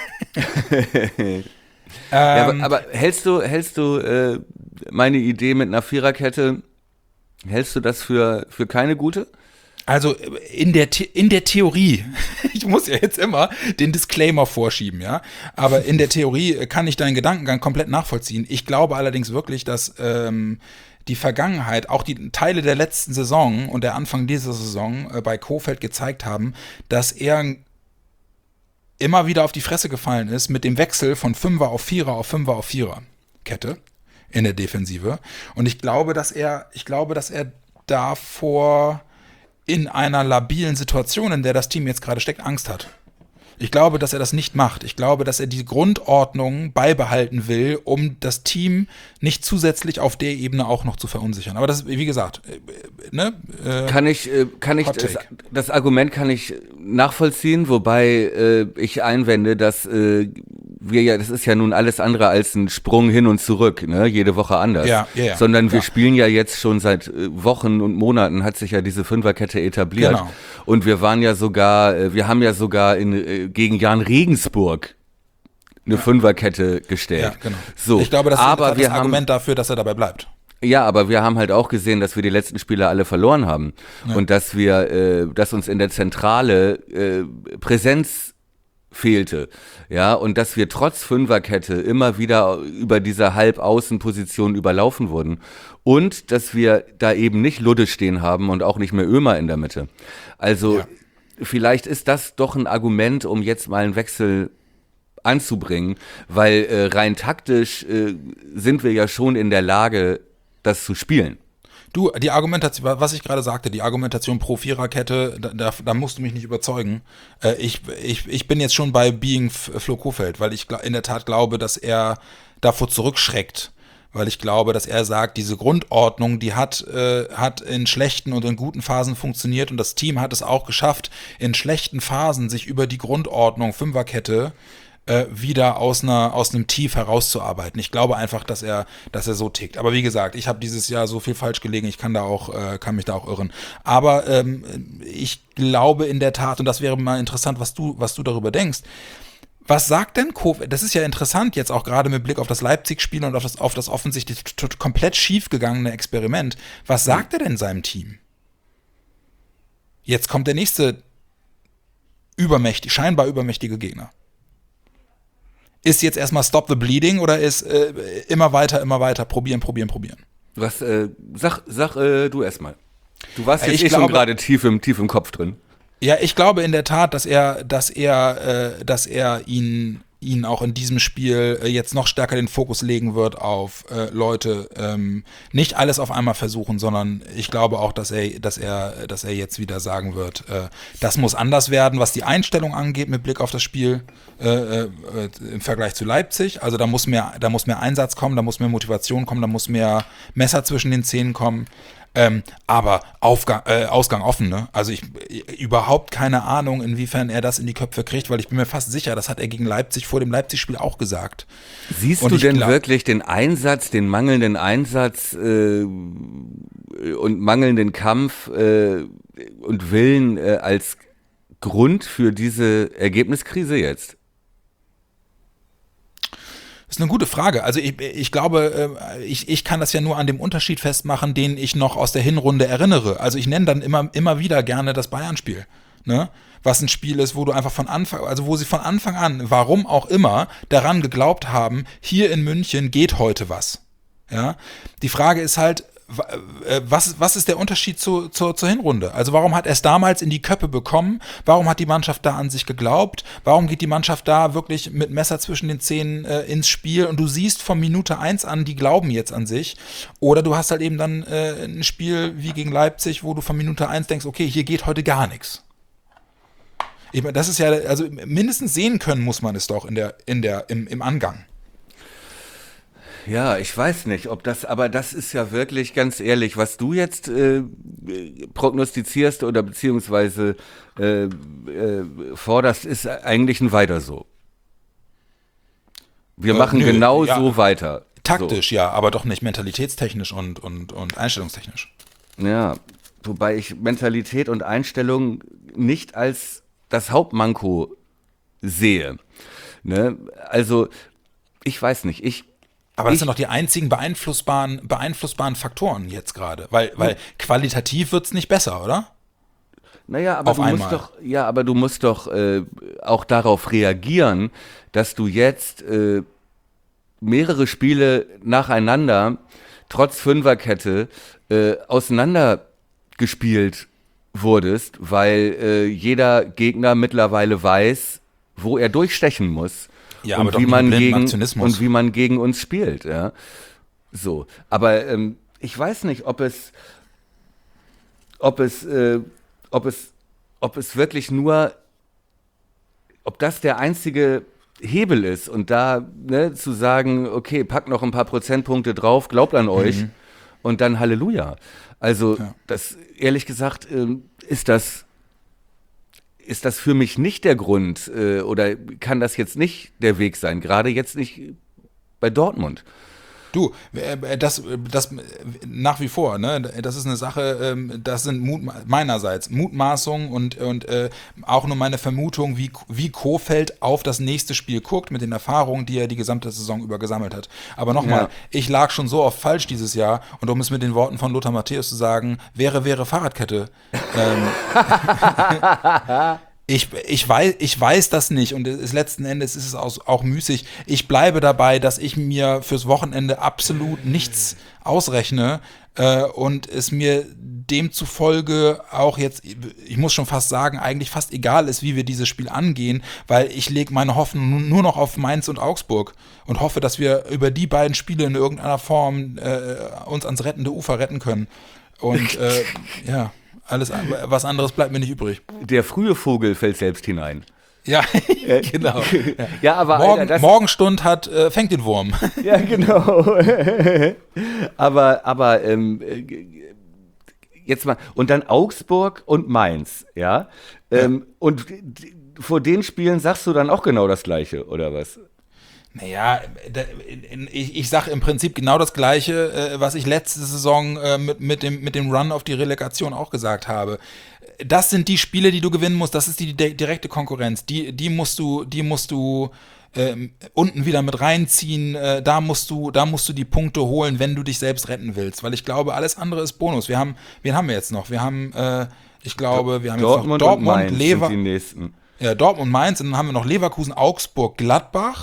ähm, ja, aber, aber hältst du, hältst du äh, meine Idee mit einer Viererkette, hältst du das für, für keine gute? Also in der, The- in der Theorie, ich muss ja jetzt immer den Disclaimer vorschieben, ja, aber in der Theorie kann ich deinen Gedankengang komplett nachvollziehen. Ich glaube allerdings wirklich, dass ähm, die Vergangenheit, auch die Teile der letzten Saison und der Anfang dieser Saison äh, bei Kohfeldt gezeigt haben, dass er immer wieder auf die Fresse gefallen ist mit dem Wechsel von Fünfer auf Vierer auf Fünfer auf Vierer Kette in der Defensive. Und ich glaube, dass er, ich glaube, dass er davor in einer labilen Situation, in der das Team jetzt gerade steckt, Angst hat. Ich glaube, dass er das nicht macht. Ich glaube, dass er die Grundordnung beibehalten will, um das Team nicht zusätzlich auf der Ebene auch noch zu verunsichern. Aber das ist, wie gesagt, äh, ne? Äh, kann ich, äh, kann ich das, das Argument kann ich nachvollziehen, wobei äh, ich einwende, dass äh, wir ja, das ist ja nun alles andere als ein Sprung hin und zurück, ne? Jede Woche anders. Ja, ja, ja. Sondern wir ja. spielen ja jetzt schon seit äh, Wochen und Monaten hat sich ja diese Fünferkette etabliert. Genau. Und wir waren ja sogar, äh, wir haben ja sogar in äh, gegen Jan Regensburg eine ja. Fünferkette gestellt. Ja, genau. So, ich glaube, das aber ist wir das Argument haben, dafür, dass er dabei bleibt. Ja, aber wir haben halt auch gesehen, dass wir die letzten Spiele alle verloren haben ja. und dass wir, äh, dass uns in der Zentrale äh, Präsenz fehlte, ja, und dass wir trotz Fünferkette immer wieder über diese Halbaußenposition überlaufen wurden und dass wir da eben nicht Ludde stehen haben und auch nicht mehr Ömer in der Mitte. Also ja. vielleicht ist das doch ein Argument, um jetzt mal einen Wechsel anzubringen, weil äh, rein taktisch äh, sind wir ja schon in der Lage, das zu spielen. Du, die Argumentation, was ich gerade sagte, die Argumentation pro Viererkette, da, da, da musst du mich nicht überzeugen. Äh, ich, ich, ich bin jetzt schon bei Being Flo Kohfeldt, weil ich in der Tat glaube, dass er davor zurückschreckt. Weil ich glaube, dass er sagt, diese Grundordnung, die hat, äh, hat in schlechten und in guten Phasen funktioniert und das Team hat es auch geschafft, in schlechten Phasen sich über die Grundordnung Fünferkette äh, wieder aus einer aus einem Tief herauszuarbeiten. Ich glaube einfach, dass er dass er so tickt. Aber wie gesagt, ich habe dieses Jahr so viel falsch gelegen, ich kann da auch äh, kann mich da auch irren. Aber ähm, ich glaube in der Tat, und das wäre mal interessant, was du was du darüber denkst. Was sagt denn Kohfeldt? Das ist ja interessant jetzt auch gerade mit Blick auf das Leipzig-Spiel und auf das, auf das offensichtlich t- t- komplett schiefgegangene Experiment. Was sagt er denn seinem Team? Jetzt kommt der nächste übermächtig, scheinbar übermächtige Gegner. ist jetzt erstmal Stop the Bleeding oder ist äh, immer weiter, immer weiter, probieren, probieren, probieren? Was, äh, sag, sag äh, du erstmal. Du warst jetzt Ich eh glaube- schon gerade tief im, tief im Kopf drin. Ja, ich glaube in der Tat, dass er, dass er, äh, dass er ihn, ihn auch in diesem Spiel äh, jetzt noch stärker den Fokus legen wird auf äh, Leute, ähm, nicht alles auf einmal versuchen, sondern ich glaube auch, dass er, dass er, dass er jetzt wieder sagen wird, äh, das muss anders werden, was die Einstellung angeht mit Blick auf das Spiel äh, äh, im Vergleich zu Leipzig. Also da muss mehr, da muss mehr Einsatz kommen, da muss mehr Motivation kommen, da muss mehr Messer zwischen den Zähnen kommen. Ähm, aber Aufgang, äh, Ausgang offen, ne? Also ich überhaupt keine Ahnung, inwiefern er das in die Köpfe kriegt, weil ich bin mir fast sicher, das hat er gegen Leipzig vor dem Leipzig-Spiel auch gesagt. Siehst Und du ich denn glaub- wirklich den Einsatz, den mangelnden Einsatz äh, und mangelnden Kampf äh, und Willen äh, als Grund für diese Ergebniskrise jetzt? Das ist eine gute Frage. Also ich, ich glaube, äh, ich, ich kann das ja nur an dem Unterschied festmachen, den ich noch aus der Hinrunde erinnere. Also ich nenne dann immer, immer wieder gerne das Bayern-Spiel, ne? Was ein Spiel ist, wo du einfach von Anfang, also wo sie von Anfang an, warum auch immer, daran geglaubt haben, hier in München geht heute was. Ja? Die Frage ist halt, wa- äh, was, was ist der Unterschied zu, zur, zur Hinrunde? Also warum hat er es damals in die Köppe bekommen? Warum hat die Mannschaft da an sich geglaubt? Warum geht die Mannschaft da wirklich mit Messer zwischen den Zähnen äh, ins Spiel? Und du siehst von Minute eins an, die glauben jetzt an sich. Oder du hast halt eben dann äh, ein Spiel wie gegen Leipzig, wo du von Minute eins denkst, okay, hier geht heute gar nichts. Ich meine, das ist ja, also mindestens sehen können muss man es doch in der, in der, im, im Angang. Ja, ich weiß nicht, ob das, aber das ist ja wirklich ganz ehrlich, was du jetzt äh, prognostizierst oder beziehungsweise äh, äh, forderst, ist eigentlich ein Weiter so. Wir Äh, machen nö, genau ja. so weiter. Taktisch, ja, aber doch nicht mentalitätstechnisch und, und, und einstellungstechnisch. So. Ja, wobei ich Mentalität und Einstellung nicht als das Hauptmanko sehe. Ne? Also, ich weiß nicht, ich Aber das Ich- sind doch die einzigen beeinflussbaren, beeinflussbaren Faktoren jetzt gerade. Weil, weil qualitativ wird es nicht besser, oder? Naja, aber Auf du musst einmal. doch, ja, aber du musst doch äh, auch darauf reagieren, dass du jetzt äh, mehrere Spiele nacheinander trotz Fünferkette äh, auseinandergespielt wurdest, weil äh, jeder Gegner mittlerweile weiß, wo er durchstechen muss. Ja, und aber doch wie nicht man mit blindem gegen Aktionismus. und wie man gegen uns spielt, ja. So, aber ähm, ich weiß nicht, ob es ob es äh, ob es ob es wirklich nur ob das der einzige Hebel ist und da ne, zu sagen, okay, packt noch ein paar Prozentpunkte drauf, glaubt an euch und dann Halleluja. Also Ja. das ehrlich gesagt ähm, ist das ist das für mich nicht der Grund äh, oder kann das jetzt nicht der Weg sein, gerade jetzt nicht bei Dortmund. Du, äh, das, das nach wie vor, ne? Das ist eine Sache, ähm, das sind Mut, meinerseits Mutmaßungen und, und äh, auch nur meine Vermutung, wie, wie Kohfeldt auf das nächste Spiel guckt, mit den Erfahrungen, die er die gesamte Saison über gesammelt hat. Aber nochmal, Ja. ich lag schon so oft falsch dieses Jahr und um es mit den Worten von Lothar Matthäus zu sagen, wäre, wäre Fahrradkette. Ähm, Ich, ich, weiß, ich weiß das nicht und es, letzten Endes ist es auch, auch müßig. Ich bleibe dabei, dass ich mir fürs Wochenende absolut nichts ausrechne äh, und es mir demzufolge auch jetzt, ich muss schon fast sagen, eigentlich fast egal ist, wie wir dieses Spiel angehen, weil ich lege meine Hoffnung nur noch auf Mainz und Augsburg und hoffe, dass wir über die beiden Spiele in irgendeiner Form äh, uns ans rettende Ufer retten können. Und äh, ja, alles, was anderes bleibt mir nicht übrig. Der frühe Vogel fällt selbst hinein. Ja, genau. Ja. Ja, aber Morgen, Alter, das, Morgenstund hat, äh, fängt den Wurm. ja genau. aber aber ähm, äh, jetzt mal und dann Augsburg und Mainz, ja. Ähm, und d- vor den Spielen sagst du dann auch genau das Gleiche oder was? Naja, da, in- ich, ich sage im Prinzip genau das Gleiche, äh, was ich letzte Saison äh, mit, mit, dem, mit dem Run auf die Relegation auch gesagt habe. Das sind die Spiele, die du gewinnen musst, das ist die di- direkte Konkurrenz. Die, die musst du, die musst du ähm, unten wieder mit reinziehen, äh, da musst du, da musst du die Punkte holen, wenn du dich selbst retten willst. Weil ich glaube, alles andere ist Bonus. Wir haben, wen haben wir jetzt noch? Wir haben, äh, ich glaube, wir haben Dortmund, jetzt noch Dortmund, und Mainz Lever, sind die nächsten. ja, Dortmund, Mainz und dann haben wir noch Leverkusen, Augsburg, Gladbach.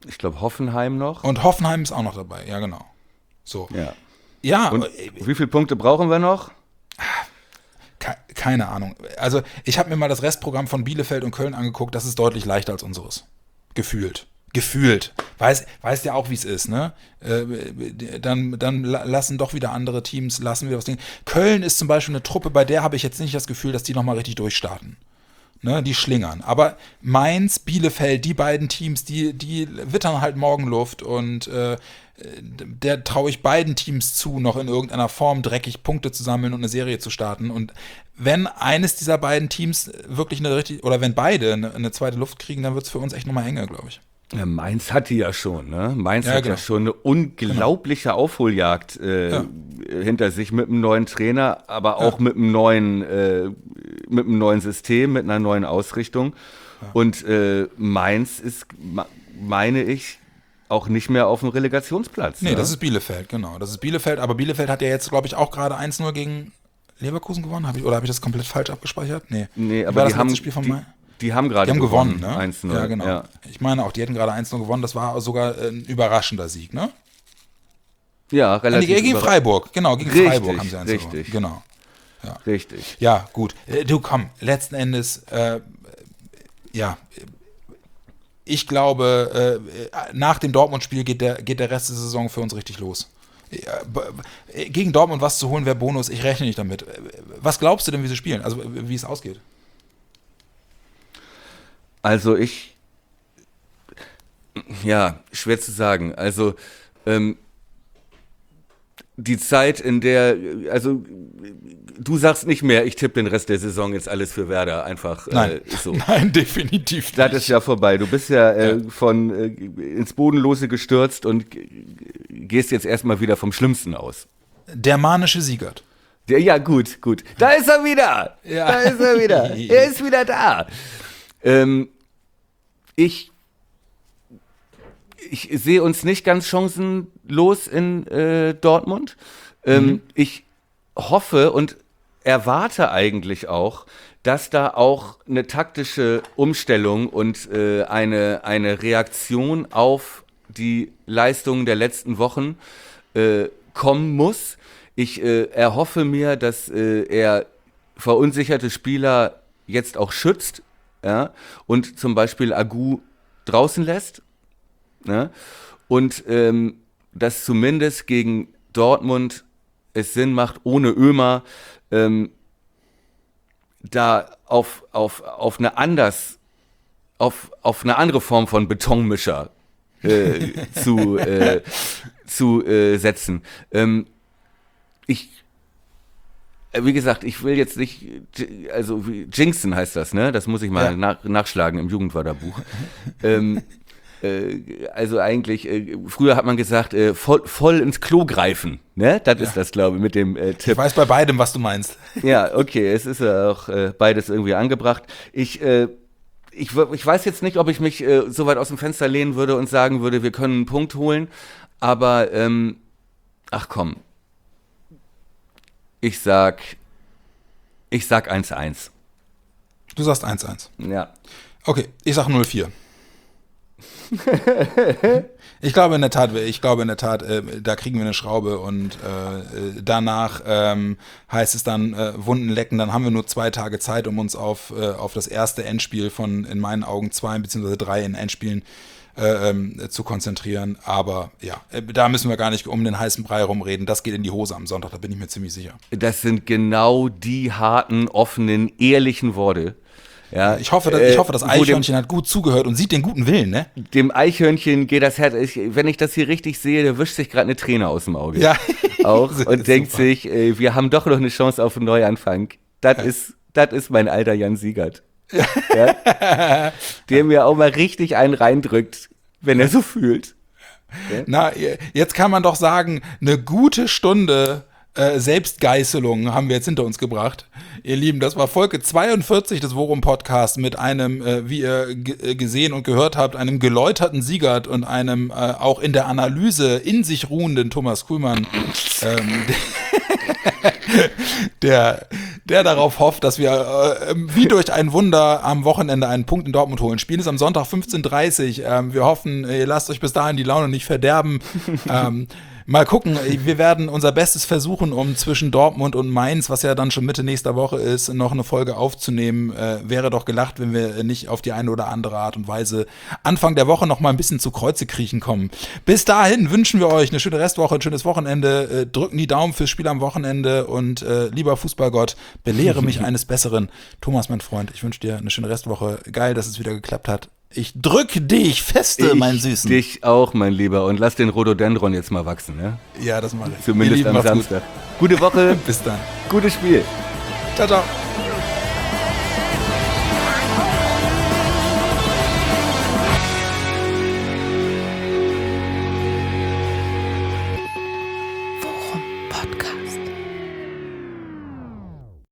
Ich glaube Hoffenheim noch. Und Hoffenheim ist auch noch dabei, ja genau. So. Ja. Ja. Und wie viele Punkte brauchen wir noch? Ke- keine Ahnung. Also ich habe mir mal das Restprogramm von Bielefeld und Köln angeguckt, das ist deutlich leichter als unseres. Gefühlt. Gefühlt. Weiß, weißt ja auch, wie es ist, ne? Äh, dann, dann lassen doch wieder andere Teams, lassen wir was Ding. Köln ist zum Beispiel eine Truppe, bei der habe ich jetzt nicht das Gefühl, dass die nochmal richtig durchstarten. Ne, die schlingern. Aber Mainz, Bielefeld, die beiden Teams, die, die wittern halt Morgenluft und äh, der traue ich beiden Teams zu, noch in irgendeiner Form dreckig Punkte zu sammeln und eine Serie zu starten. Und wenn eines dieser beiden Teams wirklich eine richtig, oder wenn beide eine, eine zweite Luft kriegen, dann wird es für uns echt nochmal enger, glaube ich. Ja, Mainz hat die ja schon, ne? Mainz Ja, hat genau. ja schon eine unglaubliche genau. Aufholjagd äh, Ja. hinter sich mit einem neuen Trainer, aber auch Ja. mit einem neuen, äh, mit einem neuen System, mit einer neuen Ausrichtung. Ja. Und äh, Mainz ist, meine ich, auch nicht mehr auf dem Relegationsplatz. Nee, ne? das ist Bielefeld, genau. Das ist Bielefeld, aber Bielefeld hat ja jetzt, glaube ich, auch gerade eins null gegen Leverkusen gewonnen. Hab ich, oder habe ich das komplett falsch abgespeichert? Nee. Nee, Wie aber war die das haben, letzte Spiel von die, Mai? die haben gerade Die haben gewonnen, ne? eins null. Ja, genau. Ja. Ich meine auch, die hätten gerade eins null gewonnen. Das war sogar ein überraschender Sieg, ne? Ja, relativ. Nee, gegen Freiburg, genau, gegen Richtig, Freiburg haben sie eins richtig. gewonnen. Genau. Ja. Richtig. Ja, gut. Äh, Du, komm, letzten Endes, äh, ja, ich glaube, äh, nach dem Dortmund-Spiel geht der, geht der Rest der Saison für uns richtig los. Ja, b- gegen Dortmund was zu holen wäre Bonus, ich rechne nicht damit. Was glaubst du denn, wie sie spielen? Also, wie es ausgeht? Also ich, ja, schwer zu sagen. Also ähm, die Zeit, in der, also du sagst nicht mehr, ich tippe den Rest der Saison jetzt alles für Werder, einfach Nein, äh, so. Nein, definitiv nicht. Das ist ja vorbei. Du bist ja, äh, von äh, ins Bodenlose gestürzt und g- gehst jetzt erstmal wieder vom Schlimmsten aus. Der manische Siegert. Der, ja, gut, gut. Da ist er wieder. Ja. Da ist er wieder. Er ist wieder da. Ähm, ich, ich sehe uns nicht ganz chancenlos in äh, Dortmund. Ähm, Mhm. Ich hoffe und erwarte eigentlich auch, dass da auch eine taktische Umstellung und äh, eine, eine Reaktion auf die Leistungen der letzten Wochen äh, kommen muss. Ich äh, erhoffe mir, dass äh, er verunsicherte Spieler jetzt auch schützt, ja, und zum Beispiel Agu draußen lässt, ne, und ähm, dass zumindest gegen Dortmund es Sinn macht, ohne Ömer ähm, da auf, auf, auf eine anders, auf, auf eine andere Form von Betonmischer äh, zu, äh, zu äh, setzen. Ähm, ich, äh, wie gesagt, ich will jetzt nicht, äh, also wie, Jinxen heißt das, ne? Das muss ich mal Ja. nach, nachschlagen im Jugendwörterbuch. ähm, äh, also eigentlich, äh, früher hat man gesagt, äh, voll, voll ins Klo greifen, ne? Das ist das, glaube ich, mit dem äh, Ich Tipp. weiß bei beidem, was du meinst. Ja, okay, es ist ja auch äh, beides irgendwie angebracht. Ich, äh, ich, w- ich weiß jetzt nicht, ob ich mich äh, so weit aus dem Fenster lehnen würde und sagen würde, wir können einen Punkt holen, aber ähm, ach komm, ich sag, ich sag eins eins. Du sagst eins eins. Ja. Okay, ich sag null vier. Ich glaube in der Tat, ich glaube in der Tat, äh, da kriegen wir eine Schraube und äh, danach ähm, heißt es dann äh, Wunden lecken, dann haben wir nur zwei Tage Zeit, um uns auf, äh, auf das erste Endspiel von in meinen Augen zwei bzw. drei in Endspielen äh, ähm, zu konzentrieren. Aber ja, äh, da müssen wir gar nicht um den heißen Brei rumreden. Das geht in die Hose am Sonntag, da bin ich mir ziemlich sicher. Das sind genau die harten, offenen, ehrlichen Worte. Ja, Ich hoffe, dass, äh, ich hoffe, das wo dem- Eichhörnchen hat gut zugehört und sieht den guten Willen, ne? Dem Eichhörnchen geht das Herz, ich, wenn ich das hier richtig sehe, der wischt sich gerade eine Träne aus dem Auge. Ja. Auch Das und ist denkt super. sich, äh, wir haben doch noch eine Chance auf einen Neuanfang. Das ist, das ist mein alter Jan Siegert. Ja? Der mir auch mal richtig einen reindrückt, wenn er so fühlt. Na, jetzt kann man doch sagen, eine gute Stunde äh, Selbstgeißelung haben wir jetzt hinter uns gebracht. Ihr Lieben, das war Folge zweiundvierzig des Worum Podcasts mit einem, äh, wie ihr g- äh, gesehen und gehört habt, einem geläuterten Siegert und einem äh, auch in der Analyse in sich ruhenden Thomas Kuhlmann, ähm, der, der der darauf hofft, dass wir äh, wie durch ein Wunder am Wochenende einen Punkt in Dortmund holen. Spiel ist am Sonntag fünfzehn Uhr dreißig. Ähm, wir hoffen, ihr lasst euch bis dahin die Laune nicht verderben. Ähm, Mal gucken, wir werden unser Bestes versuchen, um zwischen Dortmund und Mainz, was ja dann schon Mitte nächster Woche ist, noch eine Folge aufzunehmen. Äh, wäre doch gelacht, wenn wir nicht auf die eine oder andere Art und Weise Anfang der Woche noch mal ein bisschen zu Kreuze kriechen kommen. Bis dahin wünschen wir euch eine schöne Restwoche, ein schönes Wochenende. Äh, drücken die Daumen fürs Spiel am Wochenende und äh, lieber Fußballgott, belehre mich eines Besseren. Thomas, mein Freund, ich wünsche dir eine schöne Restwoche. Geil, dass es wieder geklappt hat. Ich drück dich feste, ich mein Süßen. Dich auch, mein Lieber. Und lass den Rhododendron jetzt mal wachsen, ne? Ja, das mache ich. Zumindest Ihr Lieben, am macht's Samstag. Gut. Gute Woche. Bis dann. Gutes Spiel. Ciao, ciao.